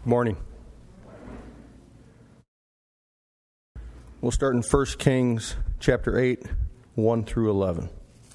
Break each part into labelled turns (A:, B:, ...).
A: Morning. We'll start in 1 Kings chapter 8, 1 through 11.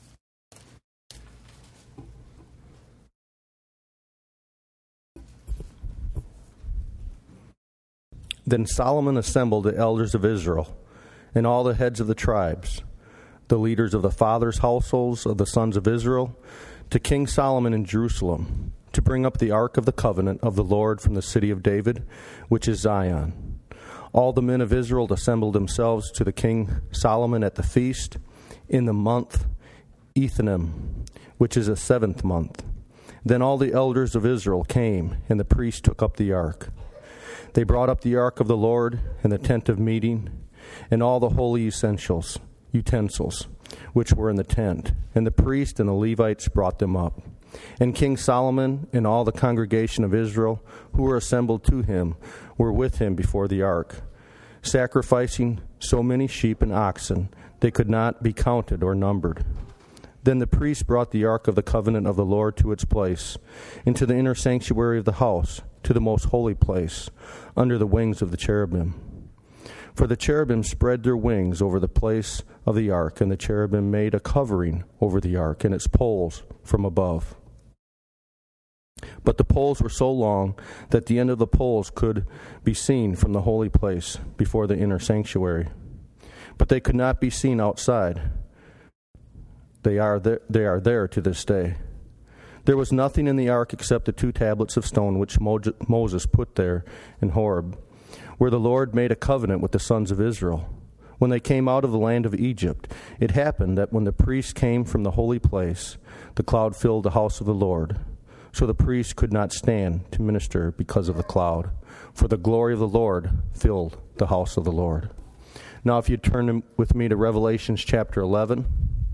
A: Then Solomon assembled the elders of Israel and all the heads of the tribes, the leaders of the fathers' households of the sons of Israel, to King Solomon in Jerusalem, to bring up the ark of the covenant of the Lord from the city of David, which is Zion. All the men of Israel assembled themselves to the king Solomon at the feast in the month Ethanim, which is the 7th month. Then all the elders of Israel came, and the priests took up the ark. They brought up the ark of the Lord and the tent of meeting, and all the holy utensils, which were in the tent. And the priests and the Levites brought them up. And King Solomon and all the congregation of Israel who were assembled to him were with him before the ark, sacrificing so many sheep and oxen they could not be counted or numbered. Then the priests brought the ark of the covenant of the Lord to its place, into the inner sanctuary of the house, to the most holy place, under the wings of the cherubim. For the cherubim spread their wings over the place of the ark, and the cherubim made a covering over the ark and its poles from above. But the poles were so long that the end of the poles could be seen from the holy place before the inner sanctuary. But they could not be seen outside. They are there to this day. There was nothing in the ark except the 2 tablets of stone which Moses put there in Horeb, where the Lord made a covenant with the sons of Israel. When they came out of the land of Egypt, it happened that when the priests came from the holy place, the cloud filled the house of the Lord. So the priests could not stand to minister because of the cloud, for the glory of the Lord filled the house of the Lord. Now if you turn with me to Revelation chapter 11.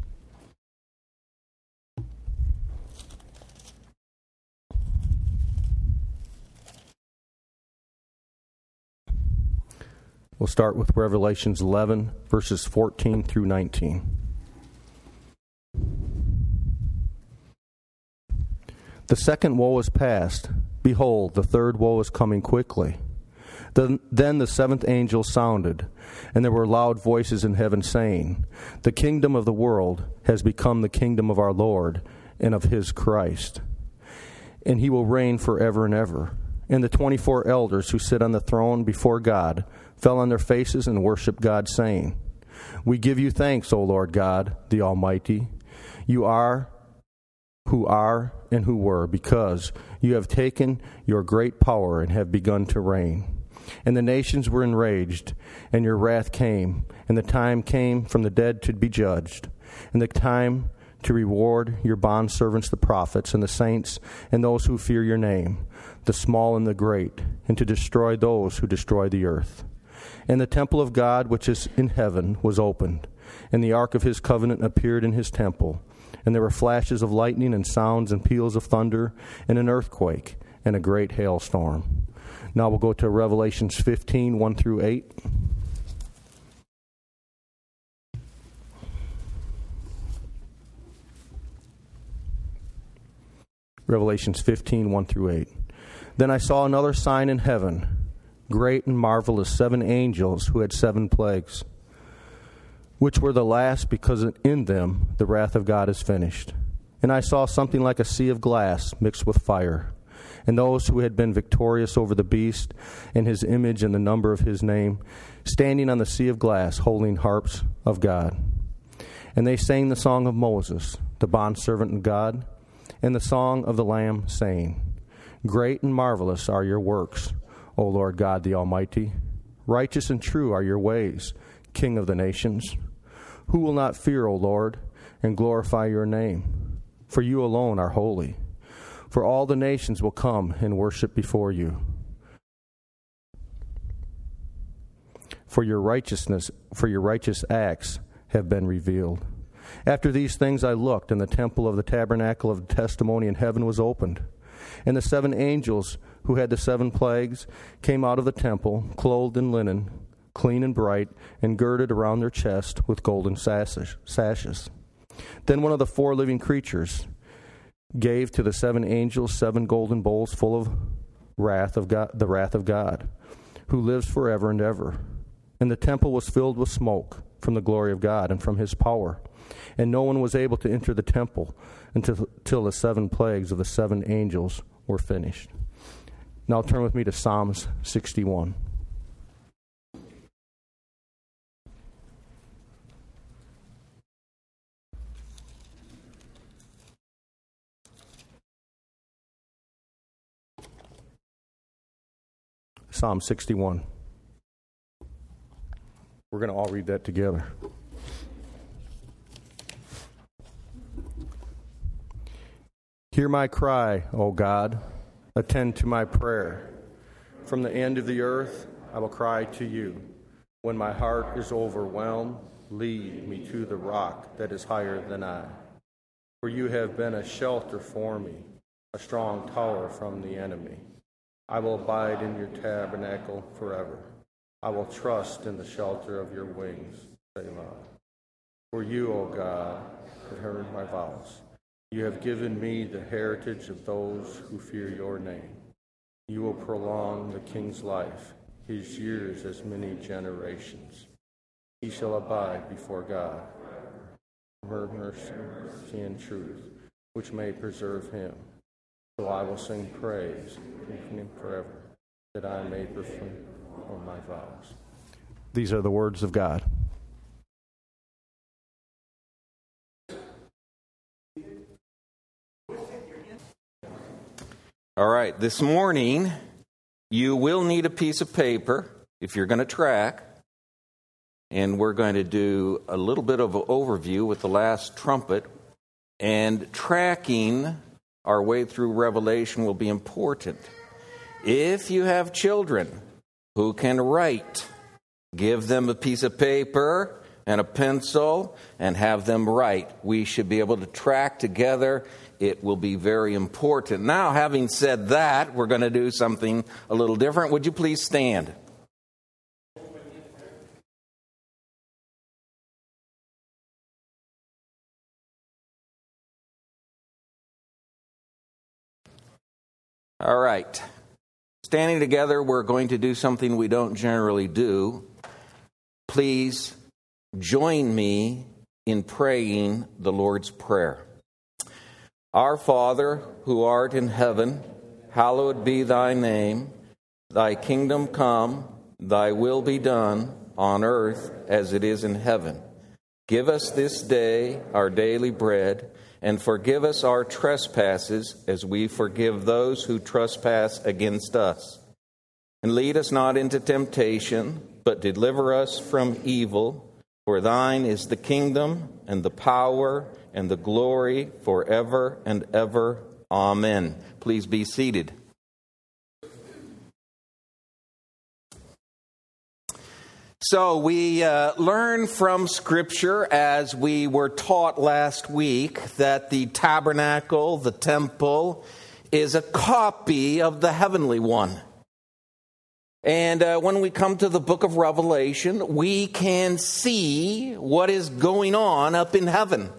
A: We'll start with Revelations 11, verses 14 through 19. The second woe is past. Behold, the third woe is coming quickly. Then the 7th angel sounded, and there were loud voices in heaven saying, The kingdom of the world has become the kingdom of our Lord and of his Christ, and he will reign forever and ever. And the 24 elders who sit on the throne before God fell on their faces and worshiped God, saying, We give you thanks, O Lord God, the Almighty. You are who are and who were, because you have taken your great power and have begun to reign. And the nations were enraged, and your wrath came, and the time came from the dead to be judged, and the time to reward your bondservants the prophets and the saints and those who fear your name, the small and the great, and to destroy those who destroy the earth. And the temple of God which is in heaven was opened, and the ark of his covenant appeared in his temple. And there were flashes of lightning and sounds and peals of thunder and an earthquake and a great hailstorm. Now we'll go to Revelations 15, 1 through 8. Revelations 15, 1 through 8. Then I saw another sign in heaven, great and marvelous, 7 angels who had 7 plagues, which were the last, because in them the wrath of God is finished. And I saw something like a sea of glass mixed with fire, and those who had been victorious over the beast and his image and the number of his name, standing on the sea of glass, holding harps of God. And they sang the song of Moses, the bondservant of God, and the song of the Lamb, saying, Great and marvelous are your works, O Lord God the Almighty. Righteous and true are your ways, King of the nations. Who will not fear, O Lord, and glorify your name? For you alone are holy. For all the nations will come and worship before you. For your righteous acts have been revealed. After these things I looked, and the temple of the tabernacle of the testimony in heaven was opened. And the 7 angels who had the 7 plagues came out of the temple, clothed in linen, clean and bright, and girded around their chest with golden sashes. Then one of the 4 living creatures gave to the 7 angels 7 golden bowls full of the wrath of God, who lives forever and ever. And the temple was filled with smoke from the glory of God and from his power. And no one was able to enter the temple until the 7 plagues of the 7 angels were finished. Now turn with me to Psalms 61. Psalm 61. We're going to all read that together. Hear my cry, O God. Attend to my prayer. From the end of the earth, I will cry to you. When my heart is overwhelmed, lead me to the rock that is higher than I. For you have been a shelter for me, a strong tower from the enemy. I will abide in your tabernacle forever. I will trust in the shelter of your wings, Selah. For you, O God, have heard my vows. You have given me the heritage of those who fear your name. You will prolong the king's life, his years as many generations. He shall abide before God, mercy and truth, which may preserve him. So I will sing praise to him forever, that I may perform my vows. These are the words of God.
B: All right, this morning, you will need a piece of paper if you're going to track. And we're going to do a little bit of an overview with the last trumpet. And tracking our way through Revelation will be important. If you have children who can write, give them a piece of paper and a pencil and have them write. We should be able to track together. It will be very important. Now, having said that, we're going to do something a little different. Would you please stand? All right. Standing together, we're going to do something we don't generally do. Please join me in praying the Lord's Prayer. Our Father, who art in heaven, hallowed be thy name. Thy kingdom come, thy will be done on earth as it is in heaven. Give us this day our daily bread, and forgive us our trespasses as we forgive those who trespass against us. And lead us not into temptation, but deliver us from evil. For thine is the kingdom and the power and the glory forever and ever. Amen. Please be seated. So we learn from Scripture, as we were taught last week, that the tabernacle, the temple, is a copy of the heavenly one. And when we come to the book of Revelation, we can see what is going on up in heaven.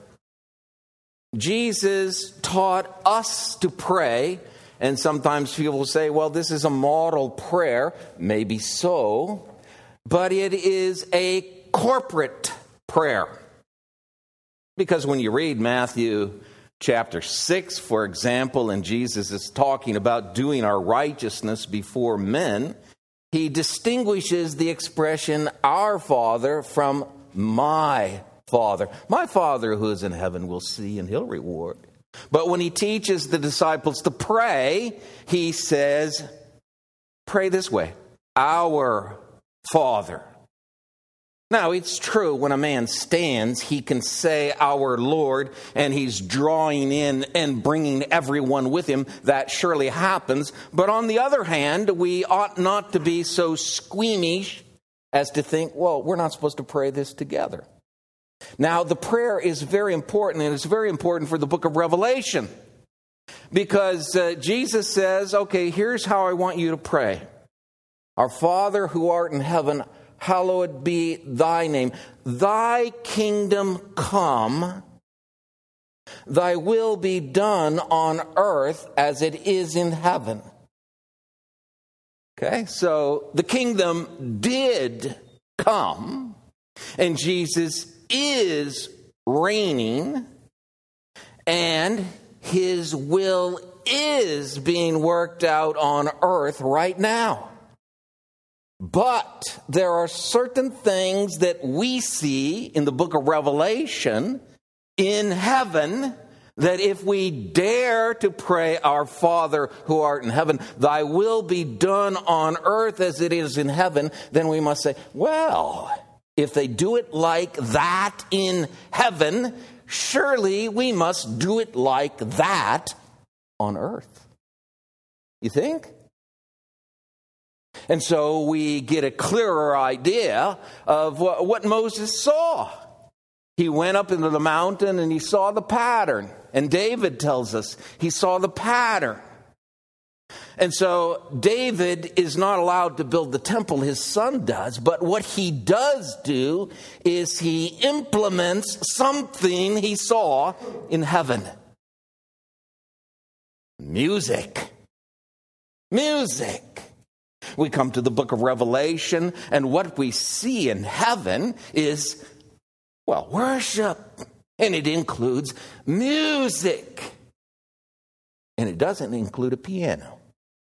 B: Jesus taught us to pray, and sometimes people will say, well, this is a model prayer. Maybe so. But it is a corporate prayer. Because when you read Matthew chapter 6, for example, and Jesus is talking about doing our righteousness before men, he distinguishes the expression, our Father, from my Father. My Father who is in heaven will see and he'll reward. But when he teaches the disciples to pray, he says, pray this way, our Father. Now, it's true, when a man stands, he can say, our Lord, and he's drawing in and bringing everyone with him. That surely happens. But on the other hand, we ought not to be so squeamish as to think, well, we're not supposed to pray this together. Now, the prayer is very important, and it's very important for the book of Revelation. Because Jesus says, okay, here's how I want you to pray. Our Father who art in heaven, hallowed be thy name. Thy kingdom come, thy will be done on earth as it is in heaven. Okay, so the kingdom did come, and Jesus is reigning, and his will is being worked out on earth right now. But there are certain things that we see in the book of Revelation in heaven that if we dare to pray, our Father who art in heaven, thy will be done on earth as it is in heaven, then we must say, well, if they do it like that in heaven, surely we must do it like that on earth. You think? And so we get a clearer idea of what Moses saw. He went up into the mountain and he saw the pattern. And David tells us he saw the pattern. And so David is not allowed to build the temple, his son does. But what he does do is he implements something he saw in heaven. Music. We come to the book of Revelation, and what we see in heaven is, well, worship. And it includes music. And it doesn't include a piano.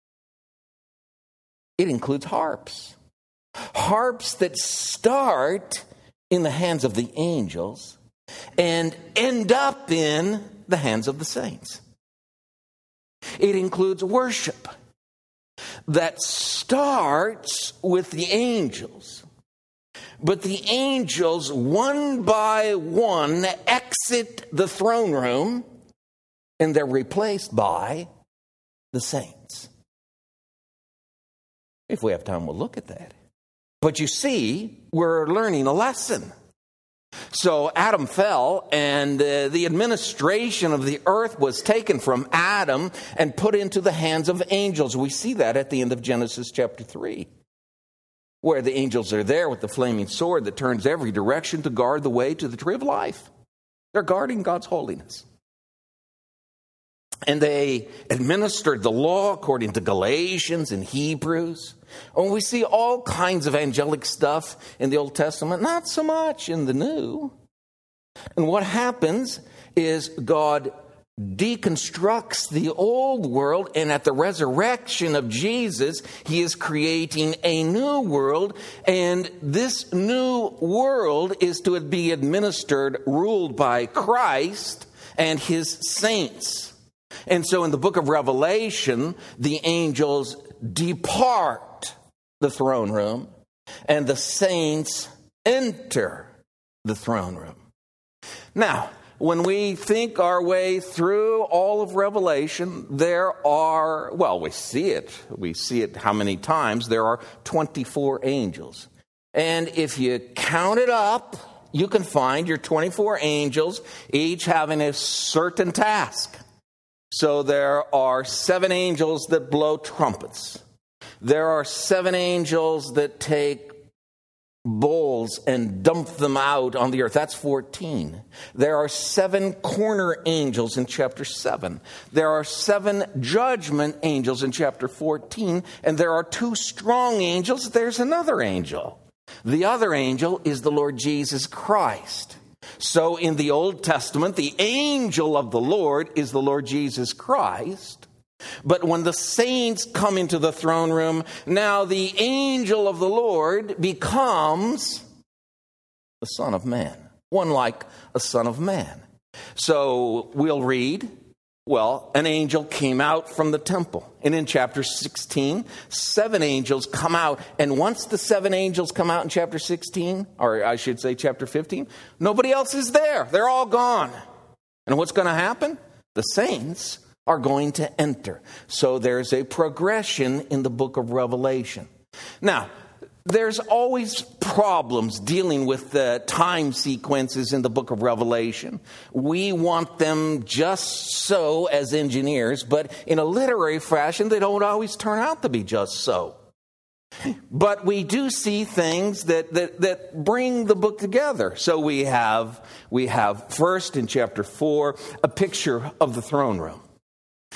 B: It includes harps. Harps that start in the hands of the angels and end up in the hands of the saints. It includes worship that starts with the angels. But the angels, one by one, exit the throne room, and they're replaced by the saints. If we have time, we'll look at that. But you see, we're learning a lesson. So Adam fell, and the administration of the earth was taken from Adam and put into the hands of angels. We see that at the end of Genesis chapter 3. Where the angels are there with the flaming sword that turns every direction to guard the way to the tree of life. They're guarding God's holiness. And they administered the law according to Galatians and Hebrews. And we see all kinds of angelic stuff in the Old Testament, not so much in the New. And what happens is God deconstructs the old world, and at the resurrection of Jesus, he is creating a new world, and this new world is to be administered, ruled by Christ and his saints. And so in the book of Revelation, the angels depart the throne room, and the saints enter the throne room. Now, when we think our way through all of Revelation, there are, well, we see it how many times? There are 24 angels. And if you count it up, you can find your 24 angels, each having a certain task. So there are 7 angels that blow trumpets. There are 7 angels that take bowls and dump them out on the earth. That's 14. There are 7 corner angels in chapter 7. There are 7 judgment angels in chapter 14. And there are 2 strong angels. There's another angel. The other angel is the Lord Jesus Christ. So in the Old Testament, the angel of the Lord is the Lord Jesus Christ. But when the saints come into the throne room, now the angel of the Lord becomes the Son of Man. One like a son of man. So we'll read, well, an angel came out from the temple. And in chapter 16, 7 angels come out. And once the 7 angels come out in chapter 16, or I should say chapter 15, nobody else is there. They're all gone. And what's going to happen? The saints are going to enter. So there's a progression in the book of Revelation. Now, there's always problems dealing with the time sequences in the book of Revelation. We want them just so as engineers, but in a literary fashion, they don't always turn out to be just so. But we do see things that bring the book together. So we have first in chapter 4 a picture of the throne room.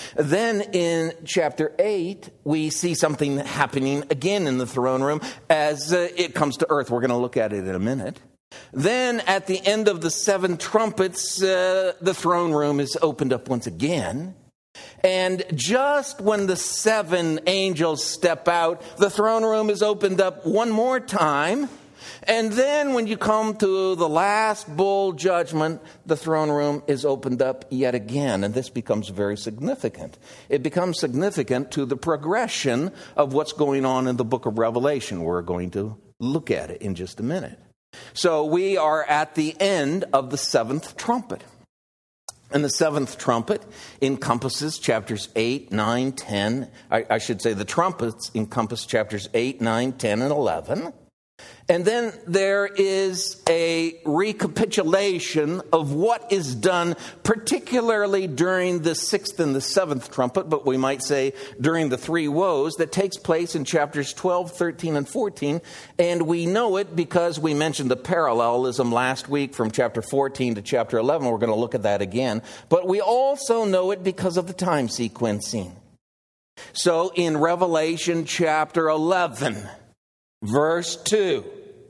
B: Then in chapter 8, we see something happening again in the throne room as it comes to earth. We're going to look at it in a minute. Then at the end of the 7 trumpets, the throne room is opened up once again. And just when the 7 angels step out, the throne room is opened up one more time. And then when you come to the last bowl judgment, the throne room is opened up yet again. And this becomes very significant. It becomes significant to the progression of what's going on in the book of Revelation. We're going to look at it in just a minute. So we are at the end of the 7th trumpet. And the 7th trumpet encompasses chapters 8, 9, 10. I should say the trumpets encompass chapters 8, 9, 10, and 11. And then there is a recapitulation of what is done, particularly during the 6th and the 7th trumpet, but we might say during the 3 woes, that takes place in chapters 12, 13, and 14. And we know it because we mentioned the parallelism last week from chapter 14 to chapter 11. We're going to look at that again. But we also know it because of the time sequencing. So in Revelation chapter 11, verse 2,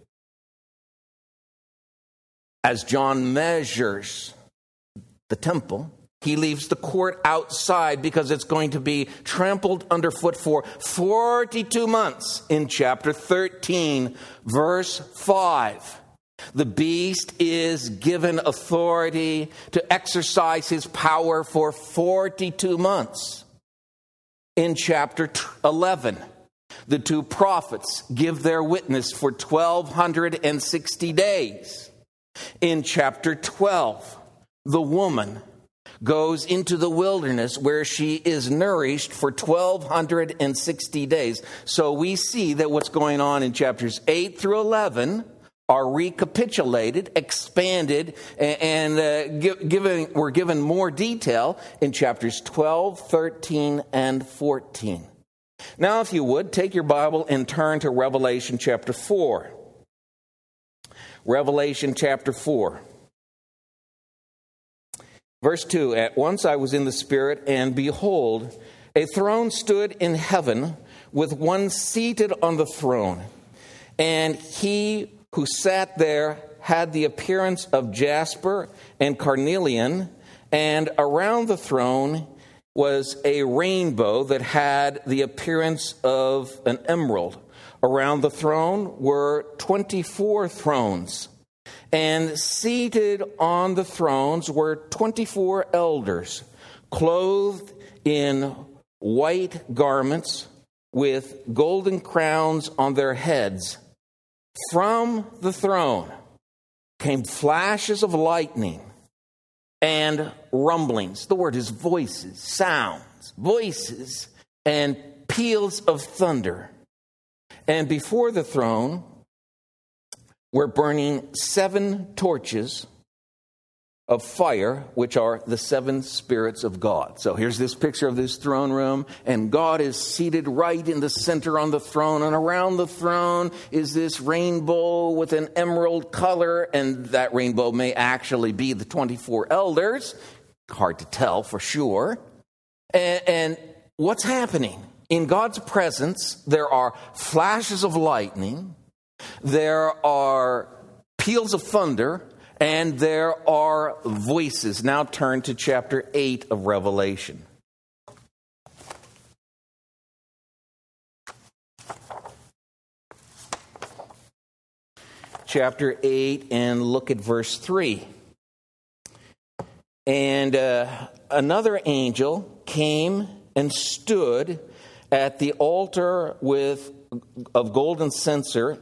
B: as John measures the temple, he leaves the court outside because it's going to be trampled underfoot for 42 months. In chapter 13, verse 5, the beast is given authority to exercise his power for 42 months. In chapter 11, the 2 prophets give their witness for 1,260 days. In chapter 12, the woman goes into the wilderness where she is nourished for 1,260 days. So we see that what's going on in chapters 8 through 11 are recapitulated, expanded, and we're given more detail in chapters 12, 13, and 14. Now, if you would, take your Bible and turn to Revelation chapter 4. Revelation chapter 4. Verse 2, at once I was in the Spirit, and behold, a throne stood in heaven with one seated on the throne. And he who sat there had the appearance of jasper and carnelian, and around the throne was a rainbow that had the appearance of an emerald. Around the throne were 24 thrones, and seated on the thrones were 24 elders, clothed in white garments with golden crowns on their heads. From the throne came flashes of lightning and rumblings. The word is voices, sounds, voices, and peals of thunder. And before the throne were burning 7 torches of fire, which are the 7 spirits of God. So here's this picture of this throne room, and God is seated right in the center on the throne, and around the throne is this rainbow with an emerald color, and that rainbow may actually be the 24 elders. Hard to tell for sure. And what's happening? In God's presence, there are flashes of lightning, there are peals of thunder, and there are voices. Now turn to chapter 8 of Revelation. Chapter 8, and look at verse 3. And another angel came and stood at the altar with a golden censer,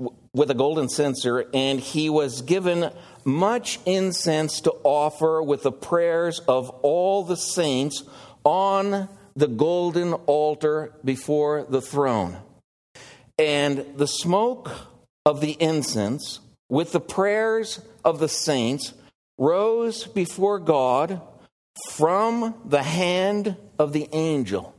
B: and he was given much incense to offer with the prayers of all the saints on the golden altar before the throne. And the smoke of the incense with the prayers of the saints rose before God from the hand of the angel.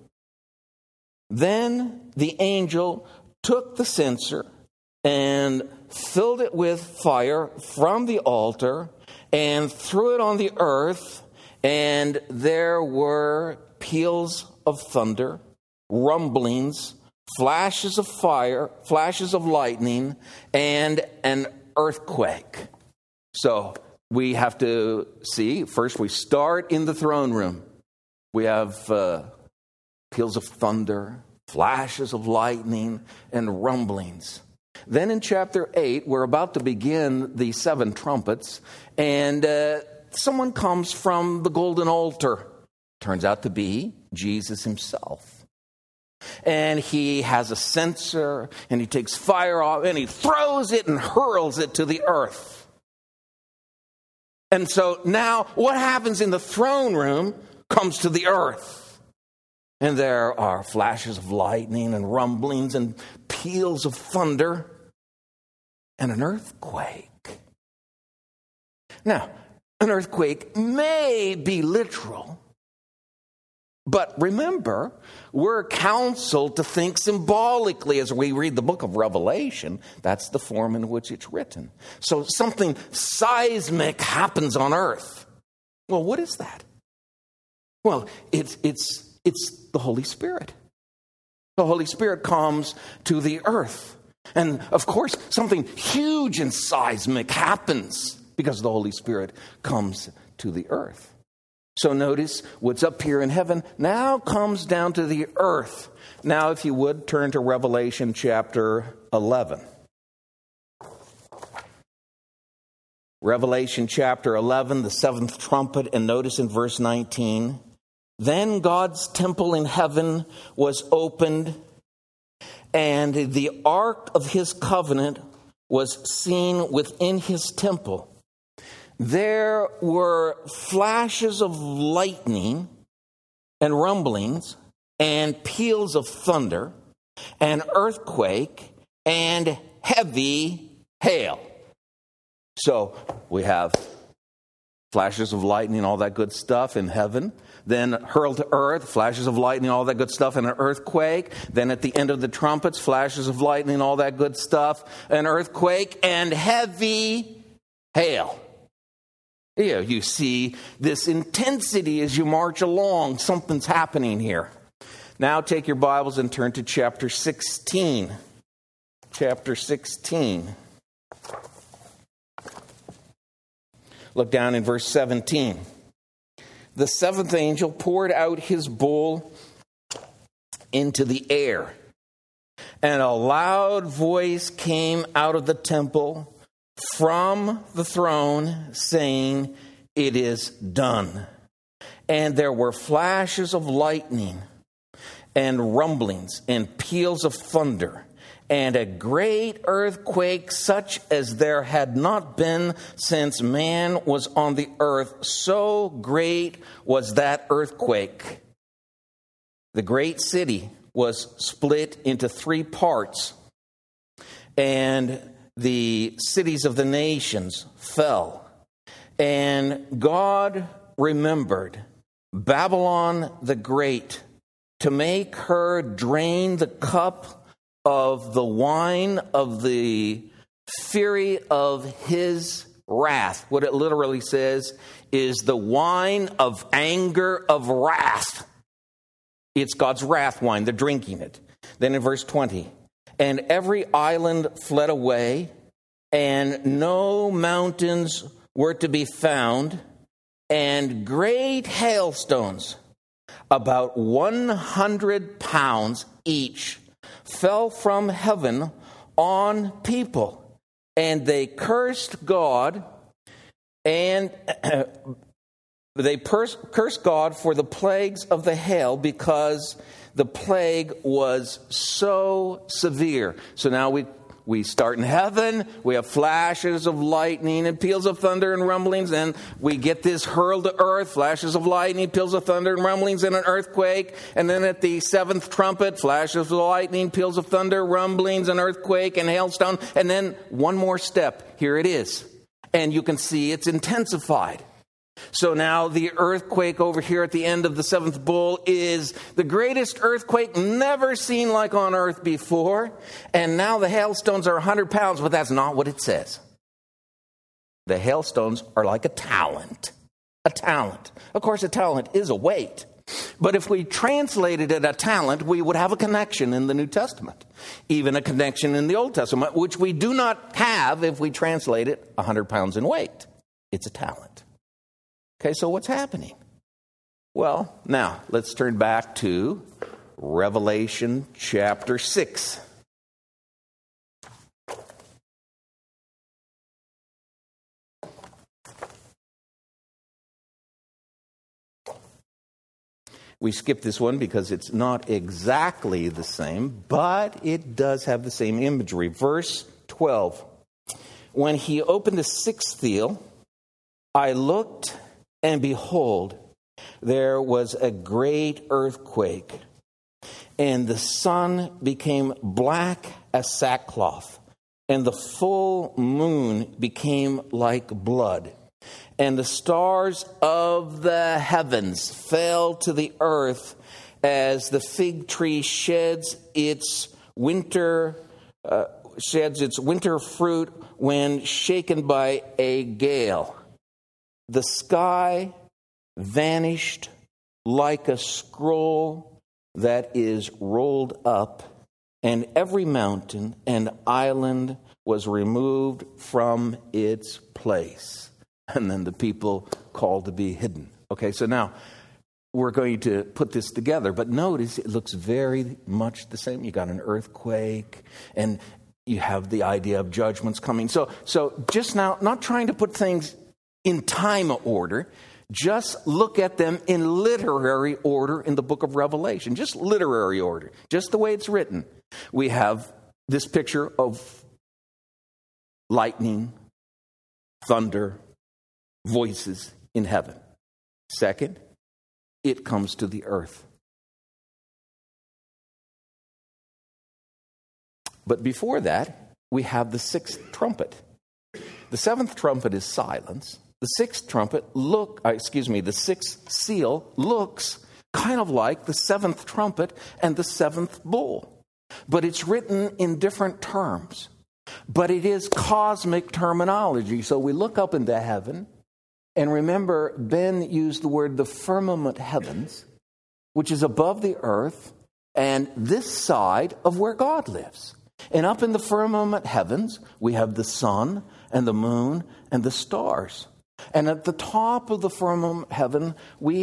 B: Then the angel took the censer and filled it with fire from the altar and threw it on the earth, and there were peals of thunder, rumblings, flashes of fire, flashes of lightning, and an earthquake. So we have to see, first we start in the throne room. We have peals of thunder, flashes of lightning, and rumblings. Then in chapter 8, we're about to begin the 7 trumpets, and someone comes from the golden altar. Turns out to be Jesus himself. And he has a censer, and he takes fire off, and he throws it and hurls it to the earth. And so now what happens in the throne room comes to the earth. And there are flashes of lightning and rumblings and peals of thunder and an earthquake. Now, an earthquake may be literal, but remember, we're counseled to think symbolically as we read the book of Revelation. That's the form in which it's written. So something seismic happens on earth. Well, what is that? Well, it's the Holy Spirit. The Holy Spirit comes to the earth. And of course, something huge and seismic happens because the Holy Spirit comes to the earth. So notice what's up here in heaven now comes down to the earth. Now, if you would, turn to Revelation chapter 11. Revelation chapter 11, the 7th trumpet, and notice in verse 19, then God's temple in heaven was opened, and the ark of his covenant was seen within his temple. There were flashes of lightning and rumblings and peals of thunder, an earthquake, and heavy hail. So we have flashes of lightning, all that good stuff in heaven. Then hurled to earth, flashes of lightning, all that good stuff, and an earthquake. Then at the end of the trumpets, flashes of lightning, all that good stuff, an earthquake, and heavy hail. Yeah, you see this intensity as you march along. Something's happening here. Now take your Bibles and turn to chapter 16. Chapter 16. Look down in verse 17. The 7th angel poured out his bowl into the air, and a loud voice came out of the temple from the throne, saying, "It is done." And there were flashes of lightning and rumblings and peals of thunder and a great earthquake, such as there had not been since man was on the earth. So great was that earthquake. The great city was split into 3 parts, and the cities of the nations fell. And God remembered Babylon the Great to make her drain the cup of the wine of the fury of his wrath. What it literally says is the wine of anger of wrath. It's God's wrath wine. They're drinking it. Then in verse 20, and every island fled away, and no mountains were to be found, and great hailstones, about 100 pounds each, fell from heaven on people, and they cursed God, and they cursed God for the plagues of the hail, because the plague was so severe. So now we start in heaven, we have flashes of lightning and peals of thunder and rumblings, and we get this hurled to earth, flashes of lightning, peals of thunder and rumblings, and an earthquake. And then at the 7th trumpet, flashes of lightning, peals of thunder, rumblings, an earthquake, and hailstone. And then one more step, here it is. And you can see it's intensified. So now the earthquake over here at the end of the 7th bowl is the greatest earthquake never seen like on earth before. And now the hailstones are 100 pounds, but that's not what it says. The hailstones are like a talent. A talent. Of course, a talent is a weight. But if we translated it a talent, we would have a connection in the New Testament, even a connection in the Old Testament, which we do not have if we translate it 100 pounds in weight. It's a talent. Okay, so what's happening? Well, now let's turn back to Revelation chapter 6. We skip this one because it's not exactly the same, but it does have the same imagery. Verse 12. When he opened the sixth seal, I looked, and behold, there was a great earthquake, and the sun became black as sackcloth, and the full moon became like blood. And the stars of the heavens fell to the earth as the fig tree sheds its winter fruit when shaken by a gale. The sky vanished like a scroll that is rolled up, and every mountain and island was removed from its place. And then the people called to be hidden. Okay, so now we're going to put this together. But notice it looks very much the same. You got an earthquake, and you have the idea of judgments coming. So just now, not trying to put things in time order, just look at them in literary order in the book of Revelation. Just literary order, just the way it's written. We have this picture of lightning, thunder, voices in heaven. Second, it comes to the earth. But before that, we have the sixth trumpet. The seventh trumpet is silence. The sixth the sixth seal looks kind of like the seventh trumpet and the seventh bowl. But it's written in different terms. But it is cosmic terminology. So we look up into heaven. And remember, Ben used the word the firmament heavens, which is above the earth and this side of where God lives. And up in the firmament heavens, we have the sun and the moon and the stars. And at the top of the firmament heaven, we're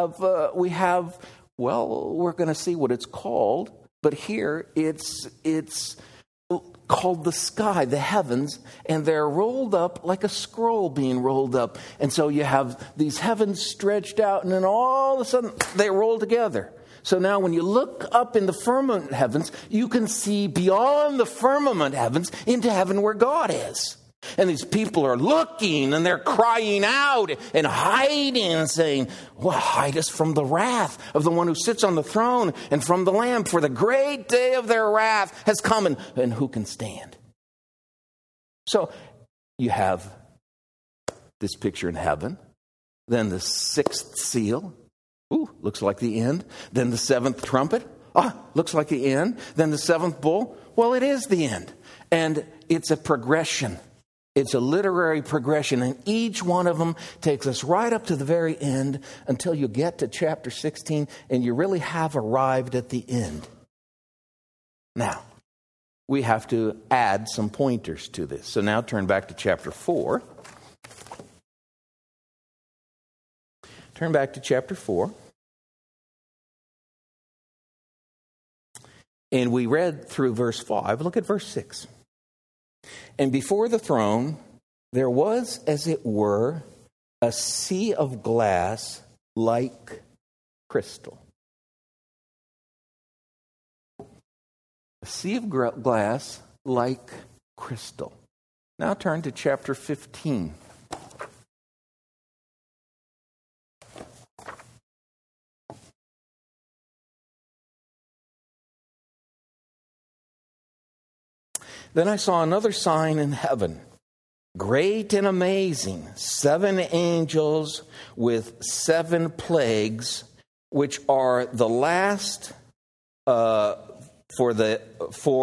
B: going to see what it's called, but here it's called the sky, the heavens, and they're rolled up like a scroll being rolled up. And so you have these heavens stretched out, and then all of a sudden they roll together. So now when you look up in the firmament heavens, you can see beyond the firmament heavens into heaven where God is. And these people are looking, and they're crying out and hiding and saying, well, hide us from the wrath of the one who sits on the throne and from the Lamb, for the great day of their wrath has come, and who can stand? So you have this picture in heaven, then the sixth seal, looks like the end, then the seventh trumpet, looks like the end, then the seventh bowl, well, it is the end. And it's a progression. It's a literary progression, and each one of them takes us right up to the very end until you get to chapter 16, and you really have arrived at the end. Now, we have to add some pointers to this. So now turn back to chapter 4. Turn back to chapter 4. And we read through verse 5. Look at verse 6. And before the throne, there was, as it were, a sea of glass like crystal. A sea of glass like crystal. Now turn to chapter 15. Then I saw another sign in heaven, great and amazing, 7 angels with 7 plagues, which are the last, for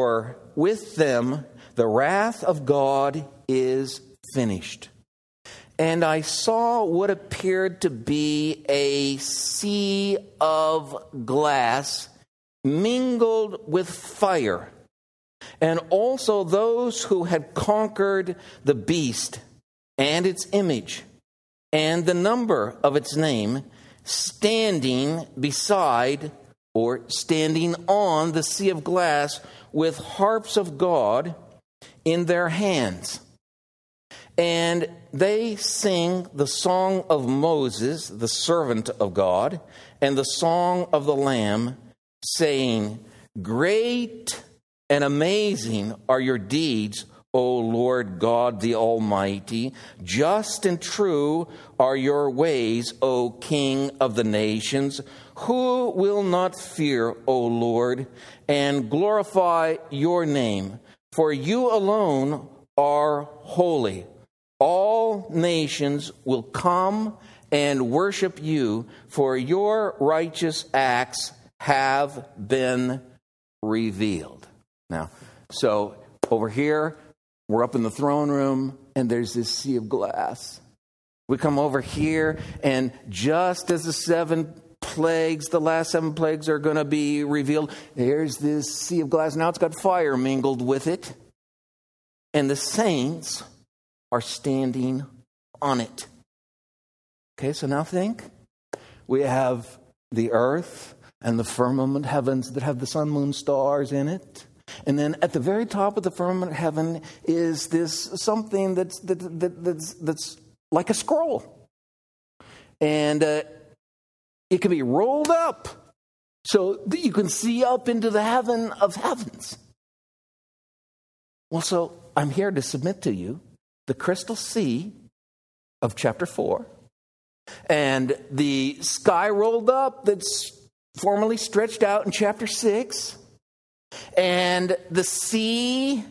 B: with them the wrath of God is finished. and I saw what appeared to be a sea of glass mingled with fire, and also those who had conquered the beast and its image and the number of its name, standing beside or standing on the sea of glass with harps of God in their hands. And they sing the song of Moses, the servant of God, and the song of the Lamb, saying, "Great and amazing are your deeds, O Lord God the Almighty. Just and true are your ways, O King of the nations. Who will not fear, O Lord, and glorify your name? For you alone are holy. All nations will come and worship you, for your righteous acts have been revealed." Now, so over here, we're up in the throne room, and there's this sea of glass. We come over here, and just as the last 7 plagues are going to be revealed, there's this sea of glass. Now it's got fire mingled with it, and the saints are standing on it. Okay, so now think. We have the earth and the firmament heavens that have the sun, moon, stars in it. And then at the very top of the firmament heaven is this something that's like a scroll. And it can be rolled up so that you can see up into the heaven of heavens. Well, so I'm here to submit to you the crystal sea of chapter 4 and the sky rolled up that's formerly stretched out in chapter 6, and the sea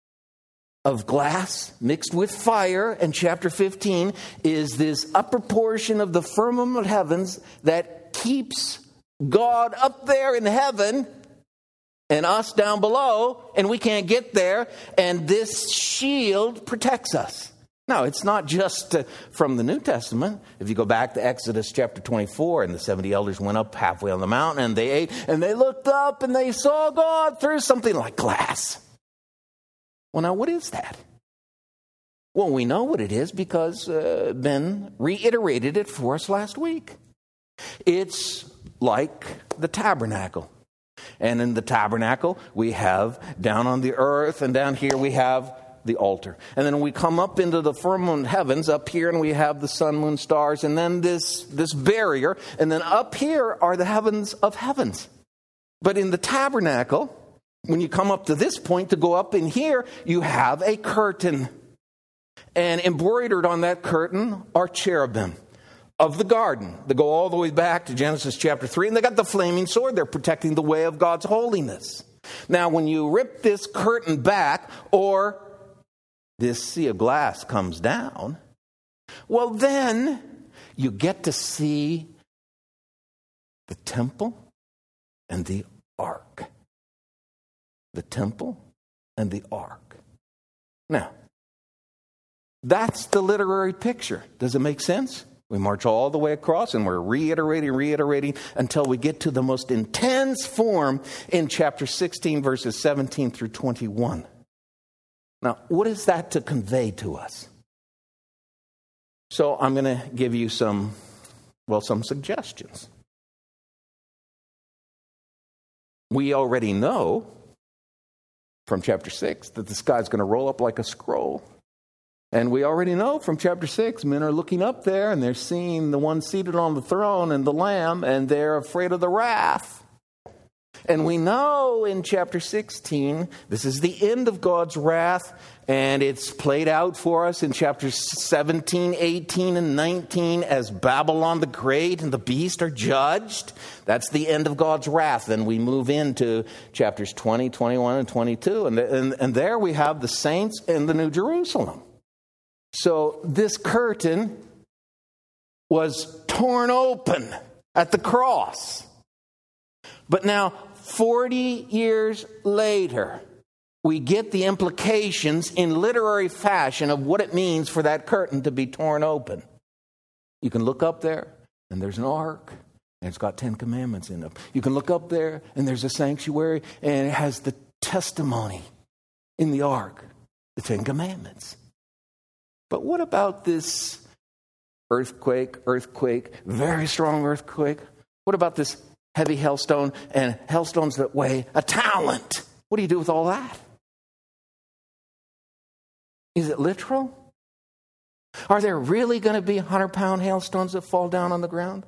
B: of glass mixed with fire in chapter 15 is this upper portion of the firmament heavens that keeps God up there in heaven and us down below, and we can't get there, and this shield protects us. Now, it's not just from the New Testament. If you go back to Exodus chapter 24, and the 70 elders went up halfway on the mountain, and they ate, and they looked up, and they saw God through something like glass. Well, now, what is that? Well, we know what it is because Ben reiterated it for us last week. It's like the tabernacle. And in the tabernacle, we have down on the earth, and down here we have the altar. And then we come up into the firmament heavens up here, and we have the sun, moon, stars, and then this barrier. And then up here are the heavens of heavens. But in the tabernacle, when you come up to this point to go up in here, you have a curtain. And embroidered on that curtain are cherubim of the garden. They go all the way back to Genesis chapter 3, and they got the flaming sword. They're protecting the way of God's holiness. Now, when you rip this curtain back, or this sea of glass comes down, well, then you get to see the temple and the ark. The temple and the ark. Now, that's the literary picture. Does it make sense? We march all the way across, and we're reiterating until we get to the most intense form in chapter 16, verses 17 through 21. Now, what is that to convey to us? So I'm going to give you some suggestions. We already know from chapter 6 that the sky is going to roll up like a scroll. And we already know from chapter 6, men are looking up there and they're seeing the one seated on the throne and the Lamb, and they're afraid of the wrath. And we know in chapter 16, this is the end of God's wrath, and it's played out for us in chapters 17, 18, and 19 as Babylon the Great and the beast are judged. That's the end of God's wrath. Then we move into chapters 20, 21, and 22, and there we have the saints in the New Jerusalem. So this curtain was torn open at the cross. But now, 40 years later, we get the implications in literary fashion of what it means for that curtain to be torn open. You can look up there, and there's an ark, and it's got 10 commandments in it. You can look up there, and there's a sanctuary, and it has the testimony in the ark, the 10 commandments. But what about this earthquake, very strong earthquake? What about this heavy hailstone and hailstones that weigh a talent? What do you do with all that? Is it literal? Are there really going to be 100-pound hailstones that fall down on the ground?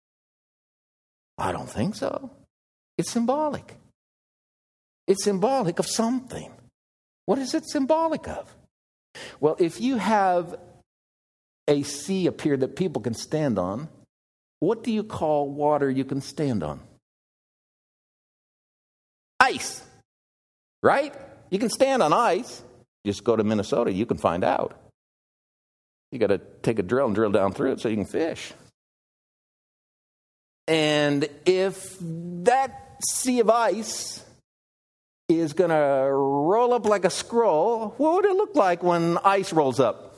B: I don't think so. It's symbolic. It's symbolic of something. What is it symbolic of? Well, if you have a sea up here that people can stand on, what do you call water you can stand on? Ice. Right? You can stand on ice. Just go to Minnesota, you can find out. You got to take a drill and drill down through it so you can fish. And if that sea of ice is going to roll up like a scroll, what would it look like when ice rolls up?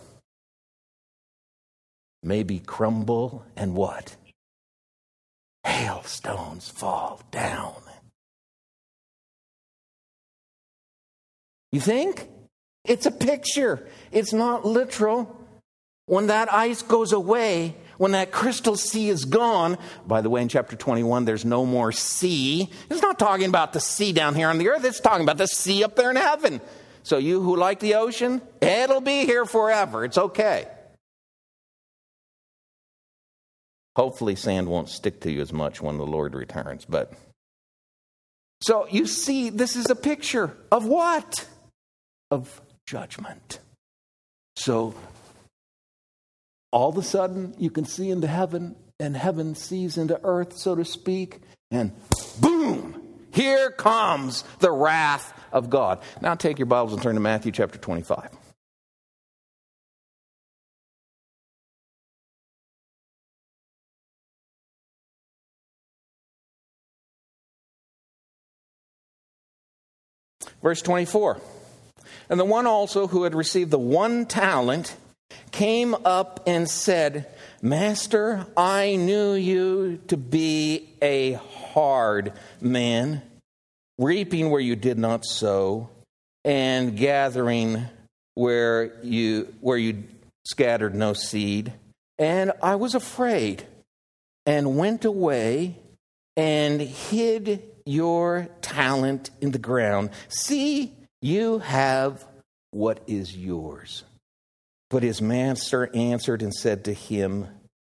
B: Maybe crumble and what? Hailstones fall down. You think? It's a picture. It's not literal. When that ice goes away, when that crystal sea is gone, by the way, in chapter 21, there's no more sea. It's not talking about the sea down here on the earth. It's talking about the sea up there in heaven. So you who like the ocean, it'll be here forever. It's okay. Hopefully sand won't stick to you as much when the Lord returns. But so you see, this is a picture of what? Of judgment. So all of a sudden you can see into heaven, and heaven sees into earth, so to speak, and boom, here comes the wrath of God. Now take your Bibles and turn to Matthew chapter 25. Verse 24. And the one also who had received the 1 talent came up and said, Master, I knew you to be a hard man, reaping where you did not sow, and gathering where you scattered no seed. And I was afraid, and went away and hid your talent in the ground. See, you have what is yours. But his master answered and said to him,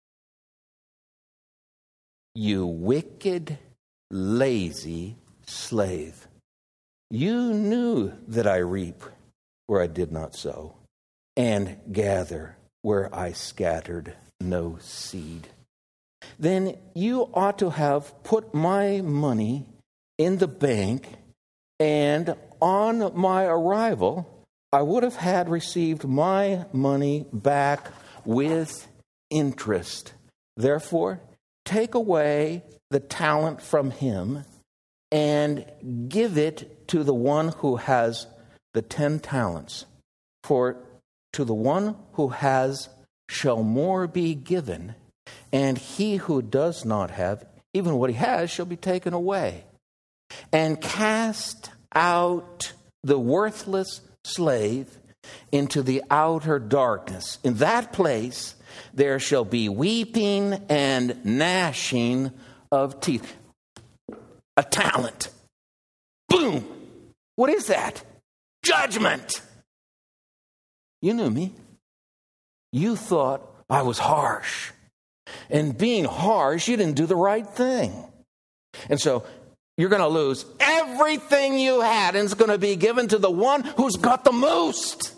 B: You wicked, lazy slave. You knew that I reap where I did not sow, and gather where I scattered no seed. Then you ought to have put my money in the bank, and on my arrival, I would have had received my money back with interest. Therefore, take away the talent from him and give it to the one who has the 10 talents. For to the one who has shall more be given, and he who does not have, even what he has, shall be taken away. And cast out the worthless slave into the outer darkness. In that place there shall be weeping and gnashing of teeth. A talent. Boom! What is that? Judgment. You knew me. You thought I was harsh. And being harsh, you didn't do the right thing. And so you're going to lose everything you had, and it's going to be given to the one who's got the most.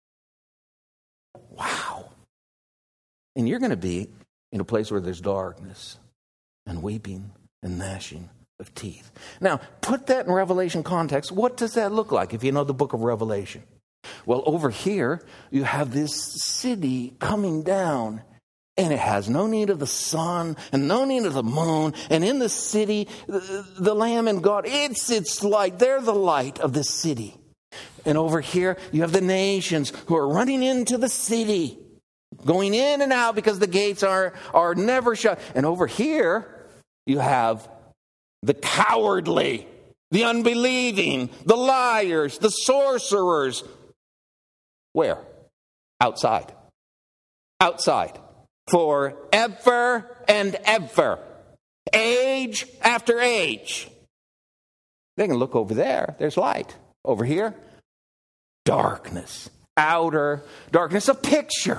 B: Wow. And you're going to be in a place where there's darkness and weeping and gnashing of teeth. Now, put that in Revelation context. What does that look like if you know the book of Revelation? Well, over here, you have this city coming down, and it has no need of the sun and no need of the moon. And in the city, the Lamb and God, it's light. They're the light of the city. And over here, you have the nations who are running into the city, going in and out because the gates are never shut. And over here, you have the cowardly, the unbelieving, the liars, the sorcerers. Where? Outside. Outside. Forever and ever. Age after age. They can look over there. There's light. Over here, darkness. Outer darkness. A picture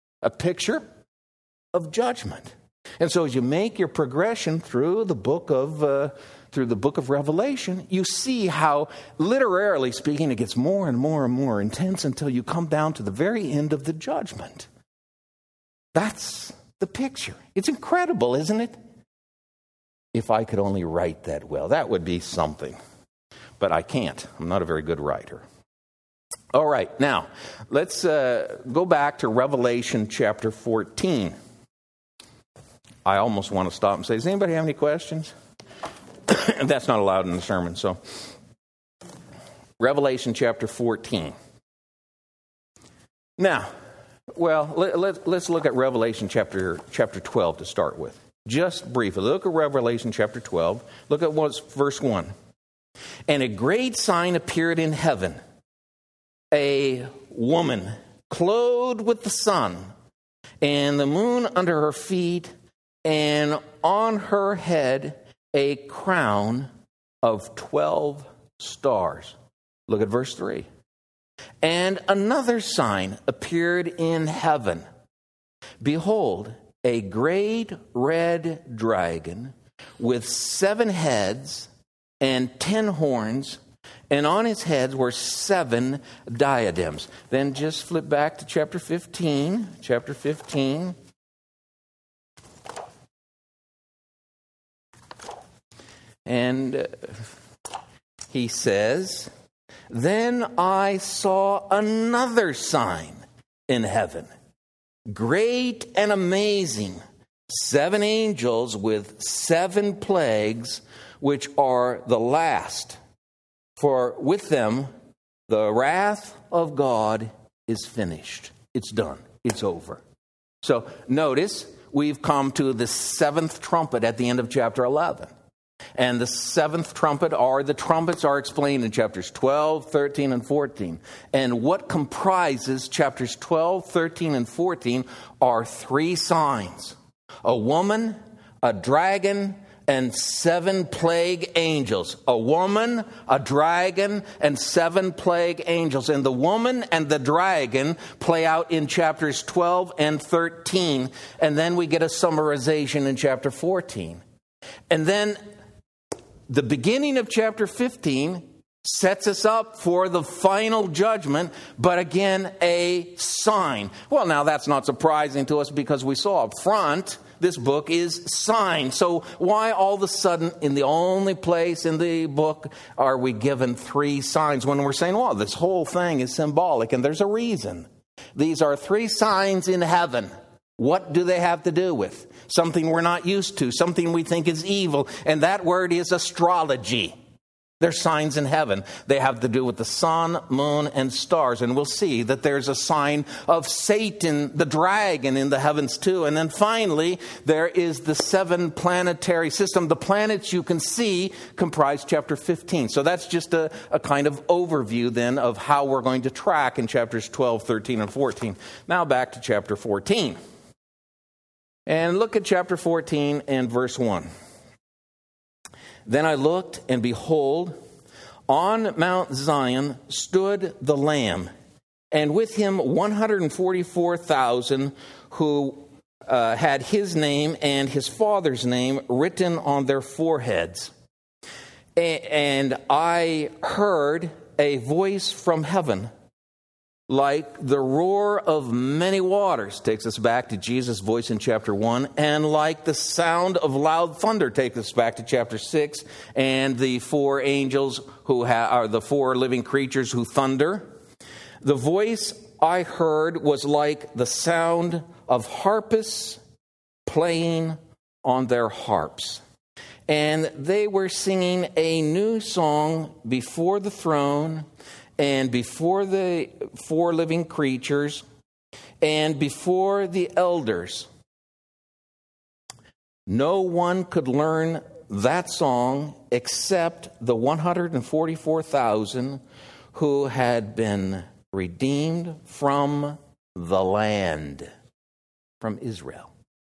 B: of judgment. And so as you make your progression through the book of Revelation, you see how, literally speaking, it gets more and more and more intense until you come down to the very end of the judgment. That's the picture. It's incredible, isn't it? If I could only write that well, that would be something. But I can't. I'm not a very good writer. All right, now, let's go back to Revelation chapter 14. I almost want to stop and say, does anybody have any questions? That's not allowed in the sermon. So, Revelation chapter 14. Now, well, let's look at Revelation chapter 12 to start with. Just briefly, look at Revelation chapter 12. Look at verse 1. And a great sign appeared in heaven, a woman clothed with the sun, and the moon under her feet, and on her head a crown of 12 stars. Look at verse 3. And another sign appeared in heaven. Behold, a great red dragon with 7 heads and 10 horns, and on his heads were 7 diadems. Then just flip back to chapter 15. Chapter 15. And he says, then I saw another sign in heaven, great and amazing, 7 angels with 7 plagues, which are the last. For with them the wrath of God is finished. It's done. It's over. So notice we've come to the 7th trumpet at the end of chapter 11. And the 7th trumpet, or the trumpets, are explained in chapters 12, 13, and 14. And what comprises chapters 12, 13, and 14 are 3 signs. A woman, a dragon, and 7 plague angels. A woman, a dragon, and 7 plague angels. And the woman and the dragon play out in chapters 12 and 13. And then we get a summarization in chapter 14. And then the beginning of chapter 15 sets us up for the final judgment, but again, a sign. Well, now that's not surprising to us because we saw up front, this book is signed. So why all of a sudden, in the only place in the book, are we given 3 signs when we're saying, well, this whole thing is symbolic, and there's a reason. These are 3 signs in heaven. What do they have to do with? Something we're not used to, something we think is evil, and that word is astrology. They're signs in heaven. They have to do with the sun, moon, and stars. And we'll see that there's a sign of Satan, the dragon, in the heavens too. And then finally, there is the 7 planetary system. The planets you can see comprise chapter 15. So that's just a kind of overview then of how we're going to track in chapters 12, 13, and 14. Now back to chapter 14. And look at chapter 14 and verse 1. Then I looked, and behold, on Mount Zion stood the Lamb, and with him 144,000 who had his name and his father's name written on their foreheads. And I heard a voice from heaven, like the roar of many waters, takes us back to Jesus' voice in chapter 1, and like the sound of loud thunder, takes us back to chapter 6, and the 4 angels who are the 4 living creatures who thunder. The voice I heard was like the sound of harpists playing on their harps. And they were singing a new song before the throne and before the 4 living creatures, and before the elders. No one could learn that song except the 144,000 who had been redeemed from the land, from Israel.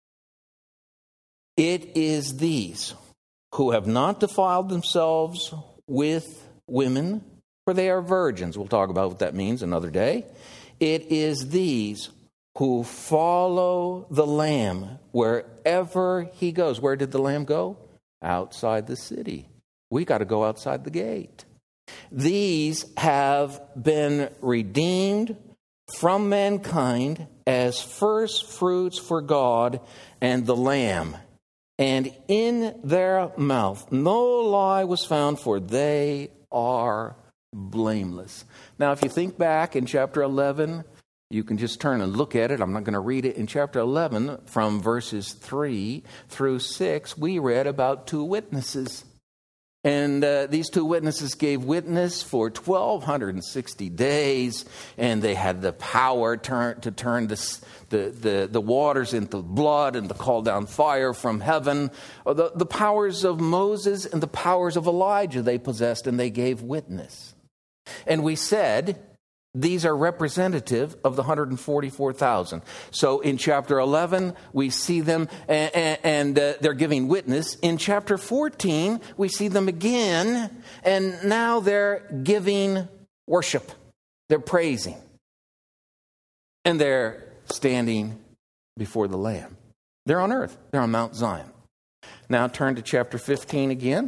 B: It is these who have not defiled themselves with women, for they are virgins. We'll talk about what that means another day. It is these who follow the Lamb wherever he goes. Where did the Lamb go? Outside the city. We got to go outside the gate. These have been redeemed from mankind as first fruits for God and the Lamb. And in their mouth no lie was found, for they are blameless. Now, if you think back in chapter 11, you can just turn and look at it. I'm not going to read it. In chapter 11, from verses 3 through 6, we read about 2 witnesses. And these 2 witnesses gave witness for 1,260 days, and they had the power to turn the waters into blood and to call down fire from heaven. The powers of Moses and the powers of Elijah they possessed, and they gave witness. And we said these are representative of the 144,000. So in chapter 11, we see them and they're giving witness. In chapter 14, we see them again, and now they're giving worship. They're praising. And they're standing before the Lamb. They're on earth. They're on Mount Zion. Now turn to chapter 15 again.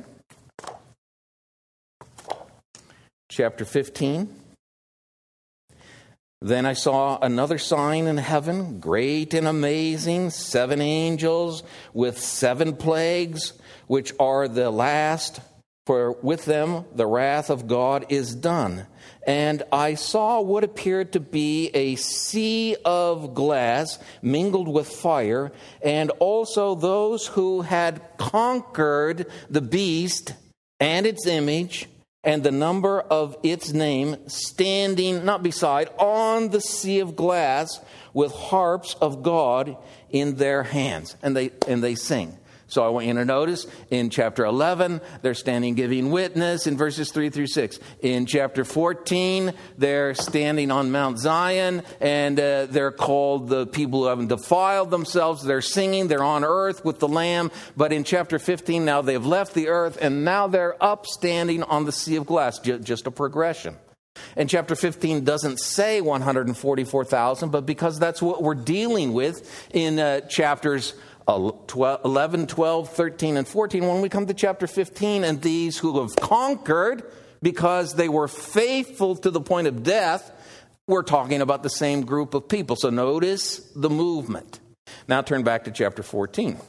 B: Chapter 15. Then I saw another sign in heaven, great and amazing, 7 angels with 7 plagues, which are the last, for with them the wrath of God is done. And I saw what appeared to be a sea of glass mingled with fire, and also those who had conquered the beast and its image, and the number of its name, standing, not beside, on the sea of glass with harps of God in their hands. And they sing. So I want you to notice in chapter 11, they're standing giving witness in verses 3 through 6. In chapter 14, they're standing on Mount Zion, and they're called the people who haven't defiled themselves. They're singing. They're on earth with the Lamb. But in chapter 15, now they've left the earth, and now they're up standing on the sea of glass. Just a progression. And chapter 15 doesn't say 144,000, but because that's what we're dealing with in chapters 11, 12, 13, and 14. When we come to chapter 15, and these who have conquered because they were faithful to the point of death, we're talking about the same group of people. So notice the movement. Now turn back to chapter 14.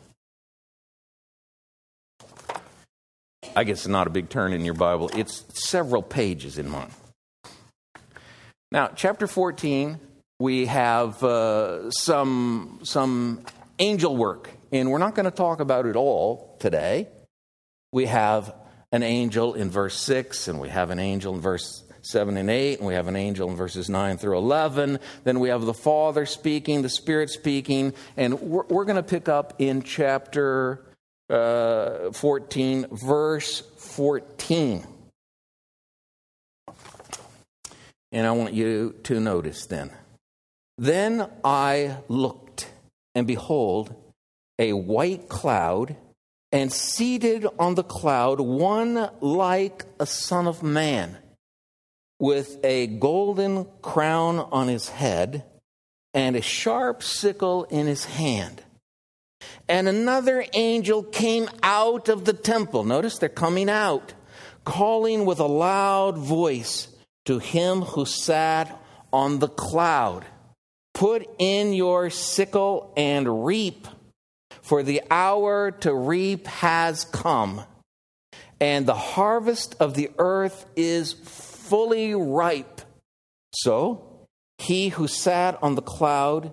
B: I guess it's not a big turn in your Bible. It's several pages in mine. Now, chapter 14, we have some angel work, and we're not going to talk about it all today. We have an angel in verse 6, and we have an angel in verse 7 and 8, and we have an angel in verses 9 through 11. Then we have the Father speaking, the Spirit speaking, and we're going to pick up in chapter 14, verse 14. And I want you to notice then. Then I looked, and behold, a white cloud, and seated on the cloud, one like a son of man, with a golden crown on his head, and a sharp sickle in his hand. And another angel came out of the temple. Notice they're coming out, calling with a loud voice to him who sat on the cloud. Put in your sickle and reap, for the hour to reap has come, and the harvest of the earth is fully ripe. So he who sat on the cloud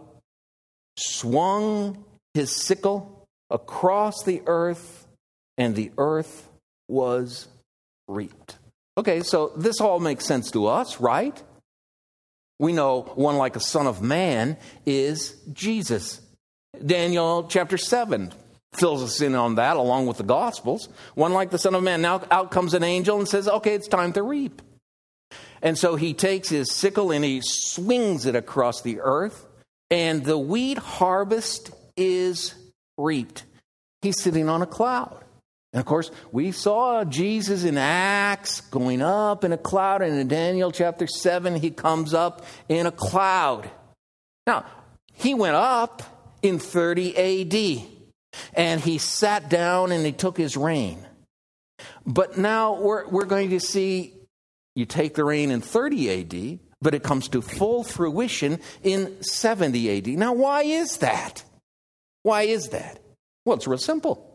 B: swung his sickle across the earth, and the earth was reaped. Okay, so this all makes sense to us, right? We know one like a son of man is Jesus. Daniel chapter 7 fills us in on that along with the Gospels. One like the son of man. Now out comes an angel and says, okay, it's time to reap. And so he takes his sickle and he swings it across the earth, and the wheat harvest is reaped. He's sitting on a cloud. And of course, we saw Jesus in Acts going up in a cloud, and in Daniel chapter 7, he comes up in a cloud. Now, he went up in 30 AD, and he sat down and he took his reign. But now we're going to see, you take the reign in 30 AD, but it comes to full fruition in 70 AD. Now, why is that? Why is that? Well, it's real simple.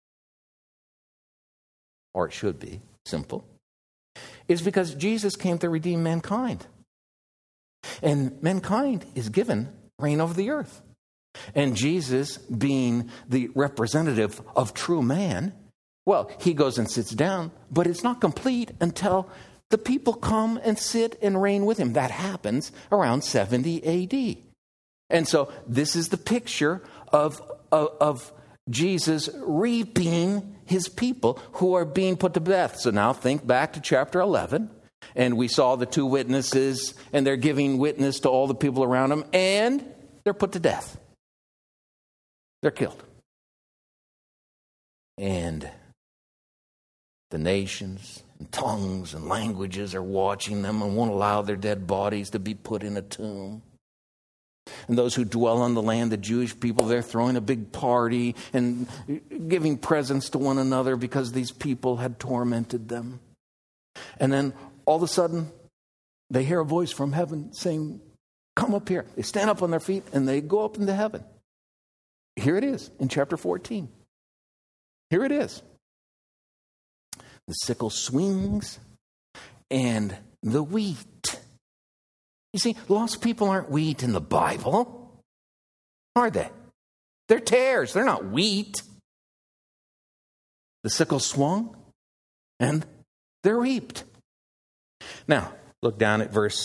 B: Or it should be simple. It's because Jesus came to redeem mankind. And mankind is given reign over the earth. And Jesus, being the representative of true man, well, he goes and sits down, but it's not complete until the people come and sit and reign with him. That happens around 70 AD. And so this is the picture of Jesus reaping his people who are being put to death. So now think back to chapter 11. And we saw the two witnesses, and they're giving witness to all the people around them, and they're put to death. They're killed. And the nations and tongues and languages are watching them and won't allow their dead bodies to be put in a tomb. And those who dwell on the land, the Jewish people, they're throwing a big party and giving presents to one another because these people had tormented them. And then all of a sudden, they hear a voice from heaven saying, come up here. They stand up on their feet and they go up into heaven. Here it is in chapter 14. Here it is. The sickle swings and the wheat. You see, lost people aren't wheat in the Bible, are they? They're tares. They're not wheat. The sickle swung and they're reaped. Now, look down at verse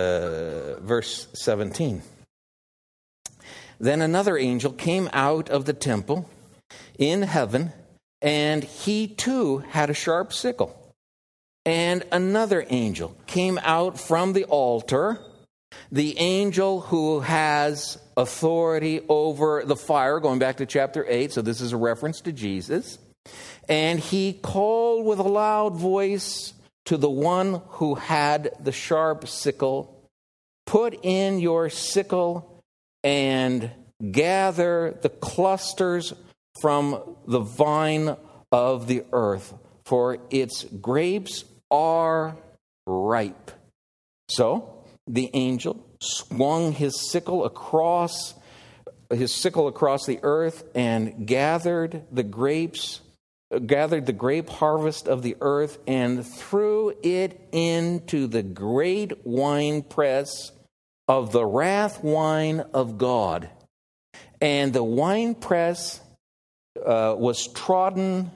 B: 17. Then another angel came out of the temple in heaven, and he too had a sharp sickle. And another angel came out from the altar, the angel who has authority over the fire, going back to chapter 8, so this is a reference to Jesus. And he called with a loud voice to the one who had the sharp sickle, put in your sickle and gather the clusters from the vine of the earth, for its grapes are ripe. So the angel swung his sickle across the earth and gathered the grape harvest of the earth and threw it into the great winepress of the wrath wine of God. And the winepress was trodden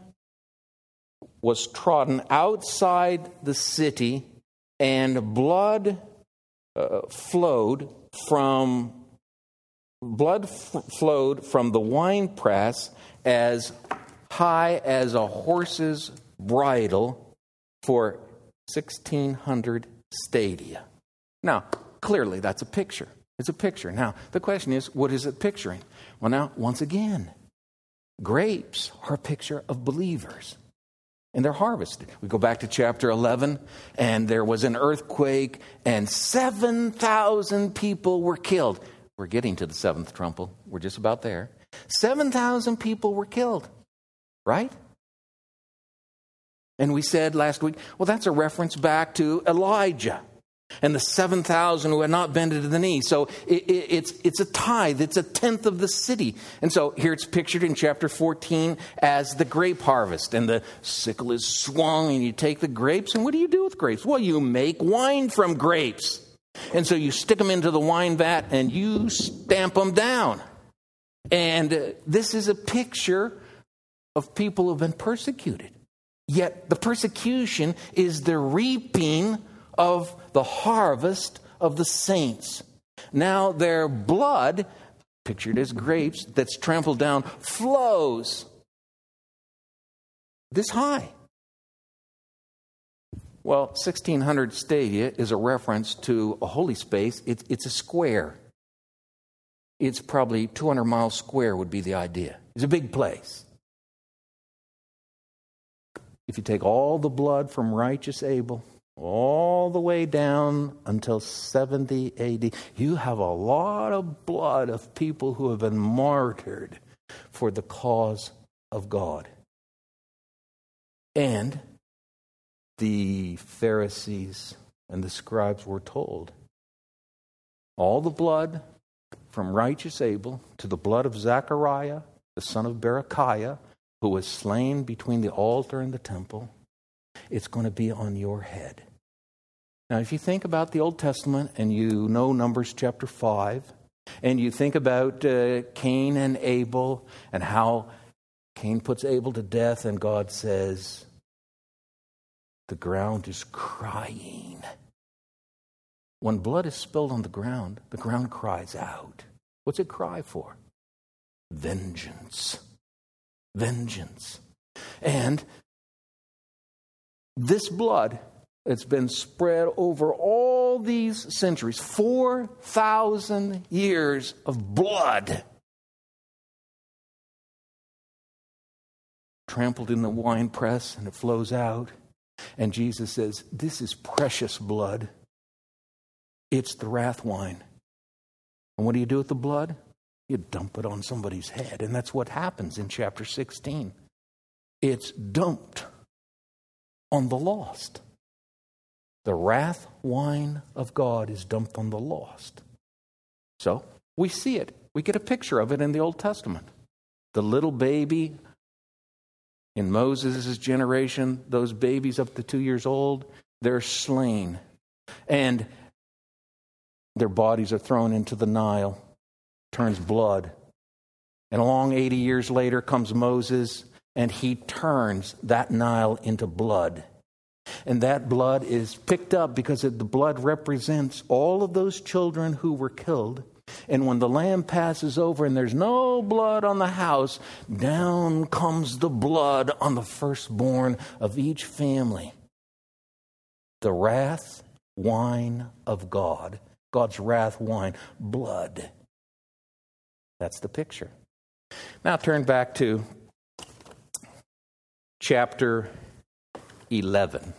B: outside the city, and blood flowed from the winepress as high as a horse's bridle for 1,600 stadia. Now, clearly that's a picture. It's a picture. Now, the question is, what is it picturing? Well, now, once again, grapes are a picture of believers. And they're harvested. We go back to chapter 11, and there was an earthquake, and 7,000 people were killed. We're getting to the seventh trumpet. We're just about there. 7,000 people were killed, right? And we said last week, well, that's a reference back to Elijah and the 7,000 who had not bended to the knee. So it's a tithe. It's a tenth of the city. And so here it's pictured in chapter 14 as the grape harvest. And the sickle is swung, and you take the grapes. And what do you do with grapes? Well, you make wine from grapes. And so you stick them into the wine vat and you stamp them down. And this is a picture of people who have been persecuted. Yet the persecution is the reaping of the harvest of the saints. Now their blood, pictured as grapes, that's trampled down, flows this high. Well, 1600 stadia is a reference to a holy space. It's a square. It's probably 200 miles square would be the idea. It's a big place. If you take all the blood from righteous Abel all the way down until 70 AD, you have a lot of blood of people who have been martyred for the cause of God. And the Pharisees and the scribes were told, all the blood from righteous Abel to the blood of Zechariah, the son of Berechiah, who was slain between the altar and the temple, it's going to be on your head. Now, if you think about the Old Testament and you know Numbers chapter 5, and you think about Cain and Abel and how Cain puts Abel to death and God says, the ground is crying. When blood is spilled on the ground cries out. What's it cry for? Vengeance. Vengeance. And this blood, it's been spread over all these centuries, 4,000 years of blood, trampled in the winepress, and it flows out. And Jesus says, this is precious blood. It's the wrath wine. And what do you do with the blood? You dump it on somebody's head. And that's what happens in chapter 16. It's dumped on the lost. The wrath wine of God is dumped on the lost. So we see it. We get a picture of it in the Old Testament. The little baby in Moses' generation, those babies up to 2 years old, they're slain. And their bodies are thrown into the Nile, turns blood. And along 80 years later comes Moses, and he turns that Nile into blood. And that blood is picked up because the blood represents all of those children who were killed. And when the lamb passes over and there's no blood on the house, down comes the blood on the firstborn of each family. The wrath wine of God. God's wrath wine. Blood. That's the picture. Now turn back to chapter 11.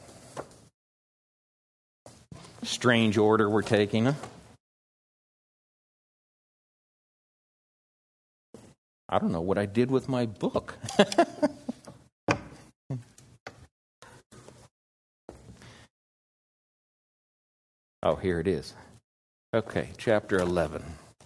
B: Strange order we're taking, huh? I don't know what I did with my book. Oh, here it is. Okay, chapter 11.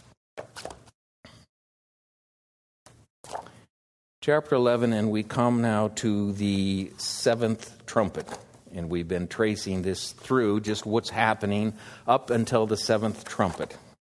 B: Chapter 11, and we come now to the seventh trumpet. And we've been tracing this through, just what's happening up until the seventh trumpet.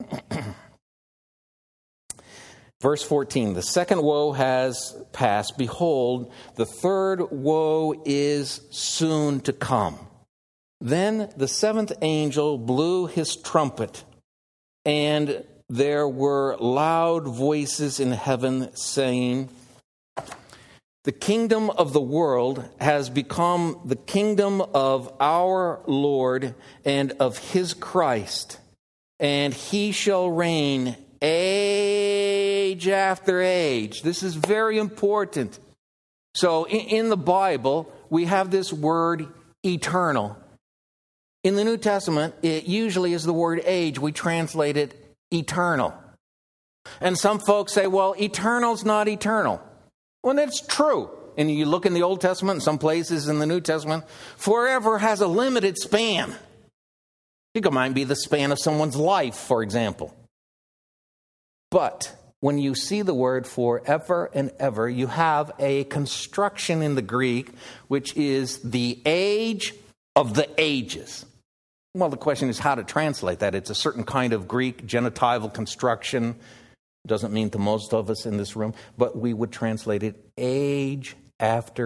B: Verse 14, the second woe has passed. Behold, the third woe is soon to come. Then the seventh angel blew his trumpet, and there were loud voices in heaven saying, the kingdom of the world has become the kingdom of our Lord and of his Christ, and he shall reign age after age. This is very important. So in the Bible, we have this word eternal. In the New Testament, it usually is the word age. We translate it eternal. And some folks say, well, eternal's not eternal. Well, that's true. And you look in the Old Testament, and some places in the New Testament, forever has a limited span. It might be the span of someone's life, for example. But when you see the word forever and ever, you have a construction in the Greek, which is the age of the ages. Well, the question is how to translate that. It's a certain kind of Greek genitival construction. Doesn't mean to most of us in this room, but we would translate it age after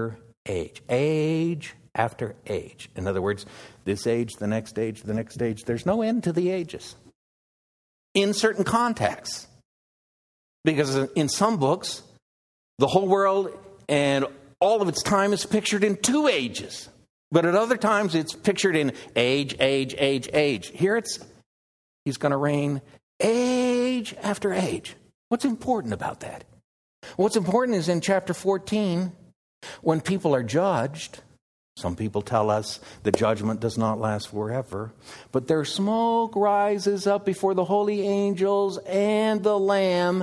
B: age. Age after age. In other words, this age, the next age, the next age. There's no end to the ages. In certain contexts. Because in some books, the whole world and all of its time is pictured in 2 ages. But at other times, it's pictured in age, age, age, age. Here he's going to reign age after age. What's important about that? What's important is in chapter 14, when people are judged, some people tell us the judgment does not last forever, but their smoke rises up before the holy angels and the Lamb,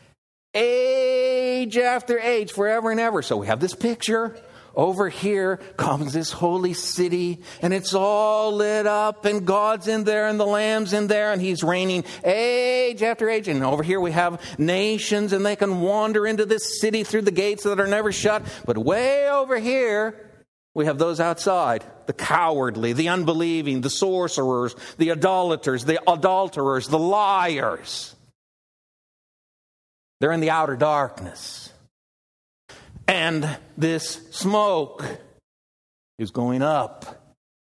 B: age after age, forever and ever. So we have this picture. Over here comes this holy city, and it's all lit up, and God's in there, and the Lamb's in there, and He's reigning age after age. And over here we have nations, and they can wander into this city through the gates that are never shut. But way over here, we have those outside, the cowardly, the unbelieving, the sorcerers, the idolaters, the adulterers, the liars. They're in the outer darkness. And this smoke is going up.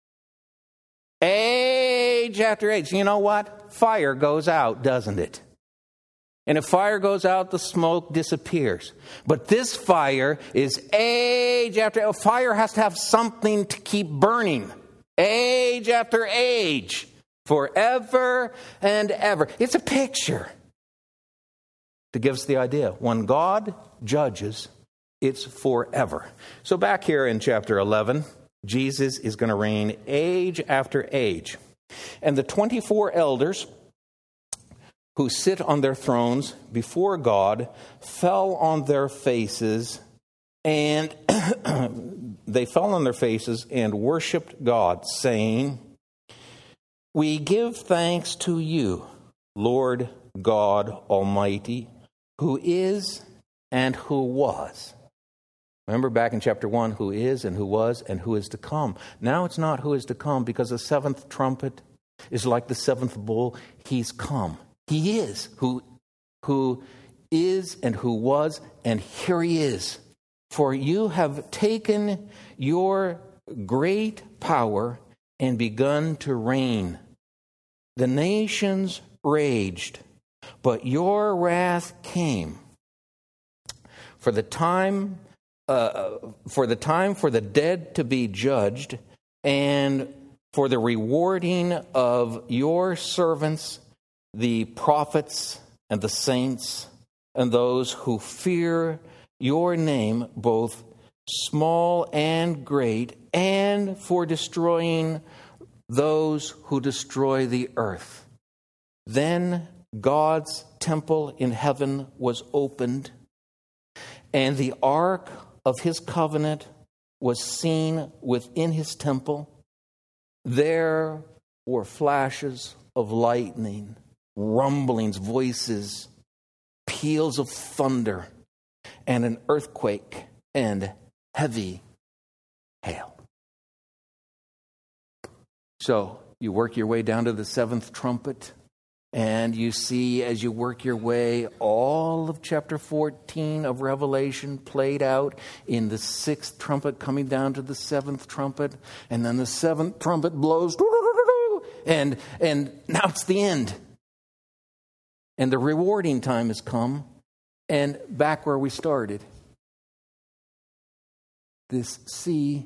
B: Age after age. You know what? Fire goes out, doesn't it? And if fire goes out, the smoke disappears. But this fire is age after age. Fire has to have something to keep burning. Age after age. Forever and ever. It's a picture to give us the idea. When God judges, it's forever. So back here in chapter 11, Jesus is going to reign age after age. And the 24 elders who sit on their thrones before God fell on their faces, and they fell on their faces and worshiped God, saying, "We give thanks to you, Lord God Almighty, who is and who was." Remember back in chapter 1, who is and who was and who is to come. Now it's not who is to come, because the 7th trumpet is like the 7th bowl. He's come. He is who is and who was, and here He is. For you have taken your great power and begun to reign. The nations raged, but your wrath came. For the time for the dead to be judged, and for the rewarding of your servants, the prophets and the saints, and those who fear your name, both small and great, and for destroying those who destroy the earth. Then God's temple in heaven was opened, and the ark of His covenant was seen within His temple. There were flashes of lightning, rumblings, voices, peals of thunder, and an earthquake and heavy hail. So you work your way down to the 7th trumpet, and you see, as you work your way, all of chapter 14 of Revelation played out in the 6th trumpet, coming down to the 7th trumpet. And then the 7th trumpet blows, and now it's the end. And the rewarding time has come. And back where we started, this sea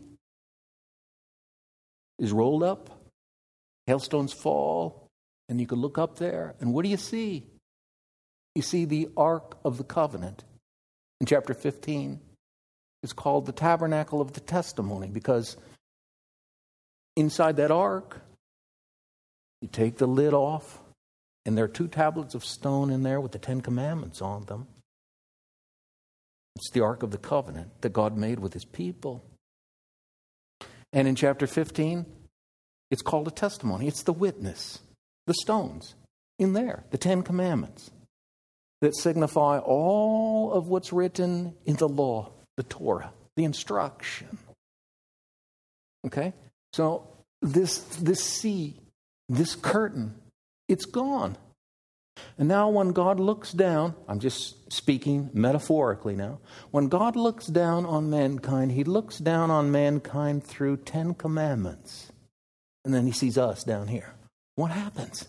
B: is rolled up, hailstones fall, and you can look up there, and what do you see? You see the Ark of the Covenant. In chapter 15, it's called the Tabernacle of the Testimony, because inside that Ark, you take the lid off, and there are 2 tablets of stone in there with the 10 Commandments on them. It's the Ark of the Covenant that God made with His people. And in chapter 15, it's called a testimony. It's the witness. The stones in there, the 10 Commandments that signify all of what's written in the law, the Torah, the instruction. Okay? So this sea, this curtain, it's gone. And now when God looks down, I'm just speaking metaphorically now. When God looks down on mankind, he looks down on mankind through 10 commandments. And then he sees us down here. What happens?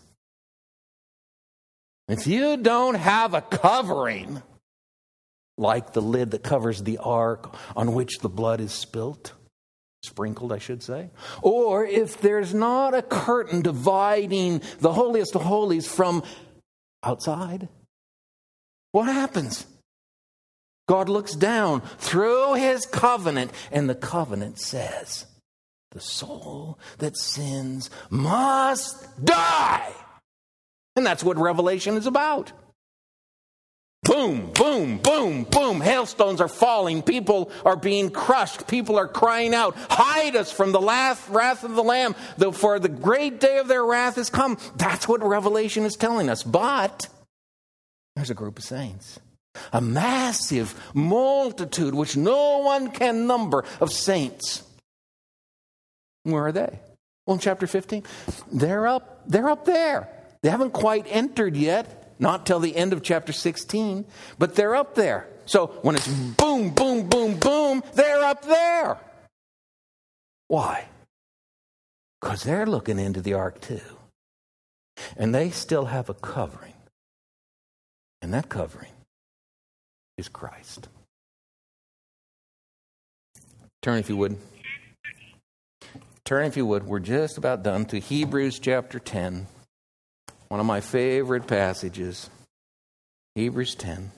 B: If you don't have a covering, like the lid that covers the ark on which the blood is sprinkled, I should say. Or if there's not a curtain dividing the holiest of holies from outside, what happens? God looks down through his covenant, and the covenant says, the soul that sins must die. And that's what Revelation is about. Boom, boom, boom, boom. Hailstones are falling. People are being crushed. People are crying out, hide us from the wrath of the Lamb, for the great day of their wrath has come. That's what Revelation is telling us. But there's a group of saints, a massive multitude which no one can number of saints. Where are they? Well, in chapter 15, they're up there. They haven't quite entered yet, not till the end of chapter 16, but they're up there. So when it's boom, boom, boom, boom, they're up there. Why? Because they're looking into the ark too. And they still have a covering. And that covering is Christ. Turn if you would. We're just about done to Hebrews chapter 10. One of my favorite passages, Hebrews 10.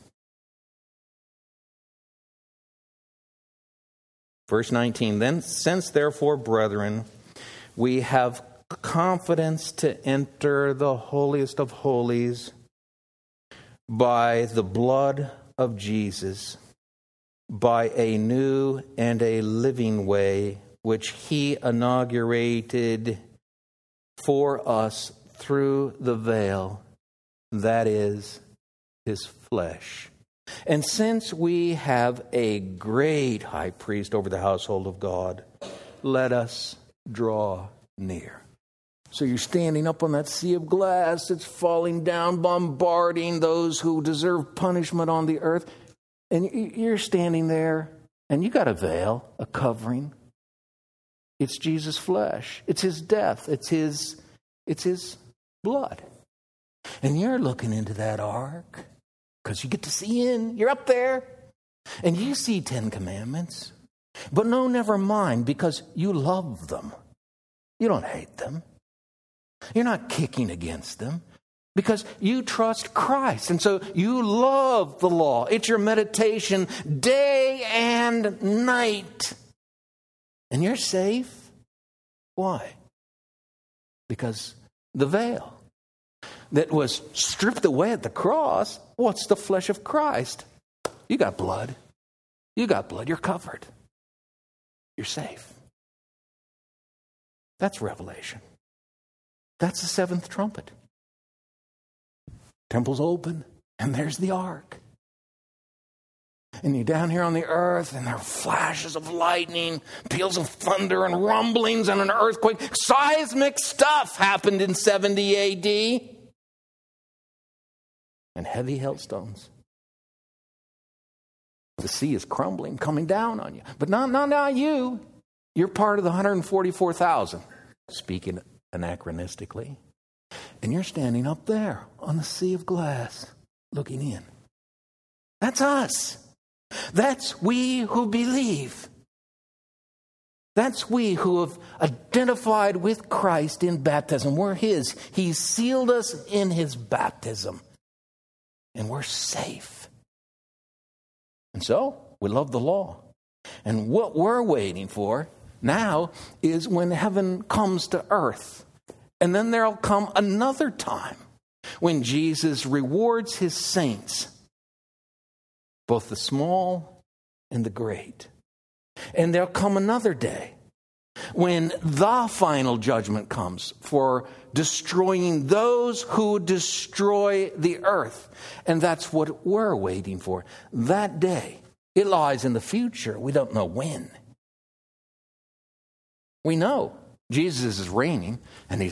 B: Verse 19, then since therefore, brethren, we have confidence to enter the holiest of holies by the blood of Jesus, by a new and a living way, which he inaugurated for us through the veil, that is, his flesh. And since we have a great high priest over the household of God, let us draw near. So you're standing up on that sea of glass that's falling down, bombarding those who deserve punishment on the earth. And you're standing there, and you got a veil, a covering. It's Jesus' flesh. It's his death. It's his blood. And you're looking into that ark because you get to see in. You're up there. And you see 10 commandments. But no, never mind, because you love them. You don't hate them. You're not kicking against them because you trust Christ. And so you love the law. It's your meditation day and night. And you're safe. Why? Because the veil that was stripped away at the cross, what's the flesh of Christ? You got blood. You're covered. You're safe. That's Revelation. That's the seventh trumpet. Temple's open, and there's the ark. And you're down here on the earth, and there are flashes of lightning, peals of thunder, and rumblings, and an earthquake. Seismic stuff happened in 70 A.D. And heavy hailstones. The sea is crumbling, coming down on you. But not you. You're part of the 144,000, speaking anachronistically. And you're standing up there on the sea of glass, looking in. That's us. That's we who believe. That's we who have identified with Christ in baptism. We're his. He sealed us in his baptism. And we're safe. And so, we love the law. And what we're waiting for now is when heaven comes to earth. And then there'll come another time when Jesus rewards his saints, both the small and the great. And there'll come another day when the final judgment comes for destroying those who destroy the earth. And that's what we're waiting for. That day, it lies in the future. We don't know when. We know Jesus is reigning, and he's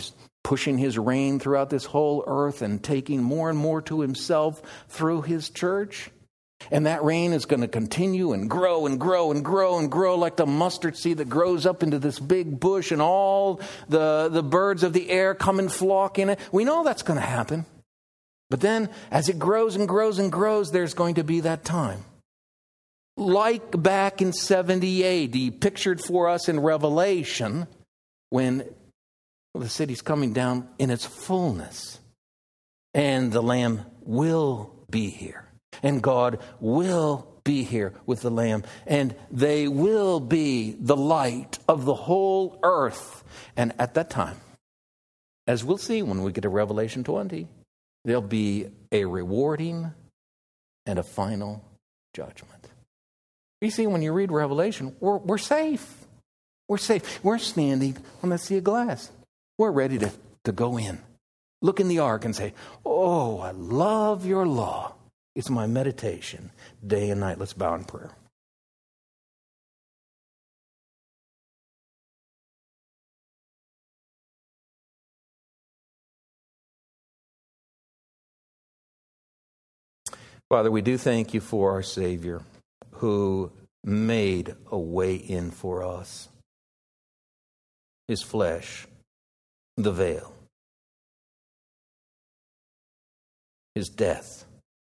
B: pushing his reign throughout this whole earth and taking more and more to himself through his church. And that reign is going to continue and grow and grow and grow and grow like the mustard seed that grows up into this big bush, and all the birds of the air come and flock in it. We know that's going to happen. But then as it grows and grows and grows, there's going to be that time. Like back in 70 AD, pictured for us in Revelation, when the city's coming down in its fullness. And the Lamb will be here. And God will be here with the Lamb. And they will be the light of the whole earth. And at that time, as we'll see when we get to Revelation 20, there'll be a rewarding and a final judgment. You see, when you read Revelation, we're safe. We're safe. We're standing on the sea of glass. We're ready to go in. Look in the ark and say, oh, I love your law. It's my meditation day and night. Let's bow in prayer. Father, we do thank you for our Savior who made a way in for us. His flesh, the veil. His death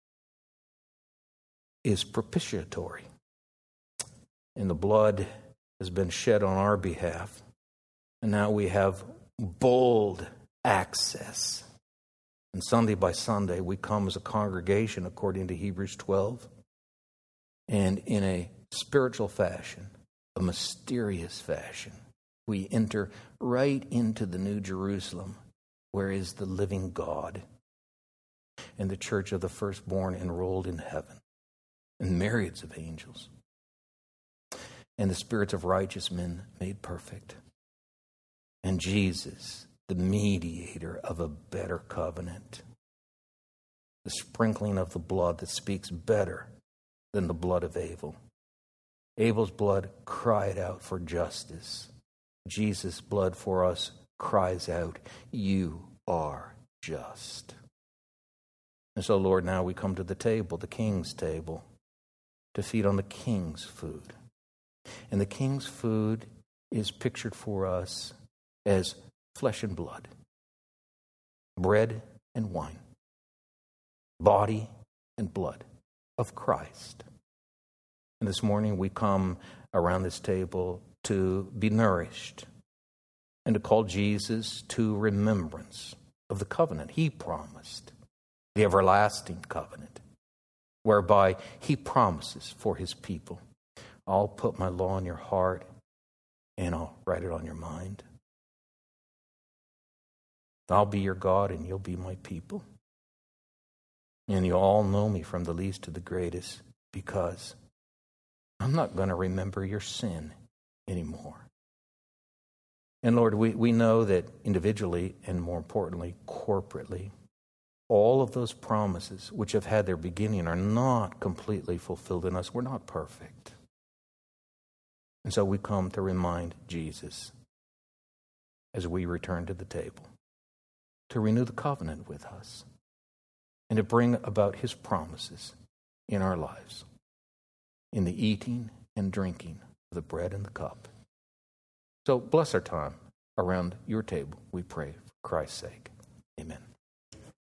B: is propitiatory. And the blood has been shed on our behalf. And now we have bold access. And Sunday by Sunday, we come as a congregation according to Hebrews 12. And in a spiritual fashion, a mysterious fashion, we enter right into the New Jerusalem, where is the living God and the church of the firstborn enrolled in heaven, and myriads of angels, and the spirits of righteous men made perfect, and Jesus, the mediator of a better covenant, the sprinkling of the blood that speaks better than the blood of Abel. Abel's blood cried out for justice. Jesus' blood for us cries out, you are just. And so, Lord, now we come to the table, the King's table, to feed on the King's food. And the King's food is pictured for us as flesh and blood, bread and wine, body and blood of Christ. And this morning we come around this table to be nourished and to call Jesus to remembrance of the covenant he promised, the everlasting covenant, whereby he promises for his people, I'll put my law in your heart and I'll write it on your mind. I'll be your God and you'll be my people. And you'll all know me from the least to the greatest, because I'm not going to remember your sin anymore. And Lord, we know that individually and more importantly, corporately, all of those promises which have had their beginning are not completely fulfilled in us. We're not perfect. And so we come to remind Jesus as we return to the table, to renew the covenant with us and to bring about his promises in our lives, in the eating and drinking of the bread and the cup. So bless our time around your table, we pray, for Christ's sake. Amen.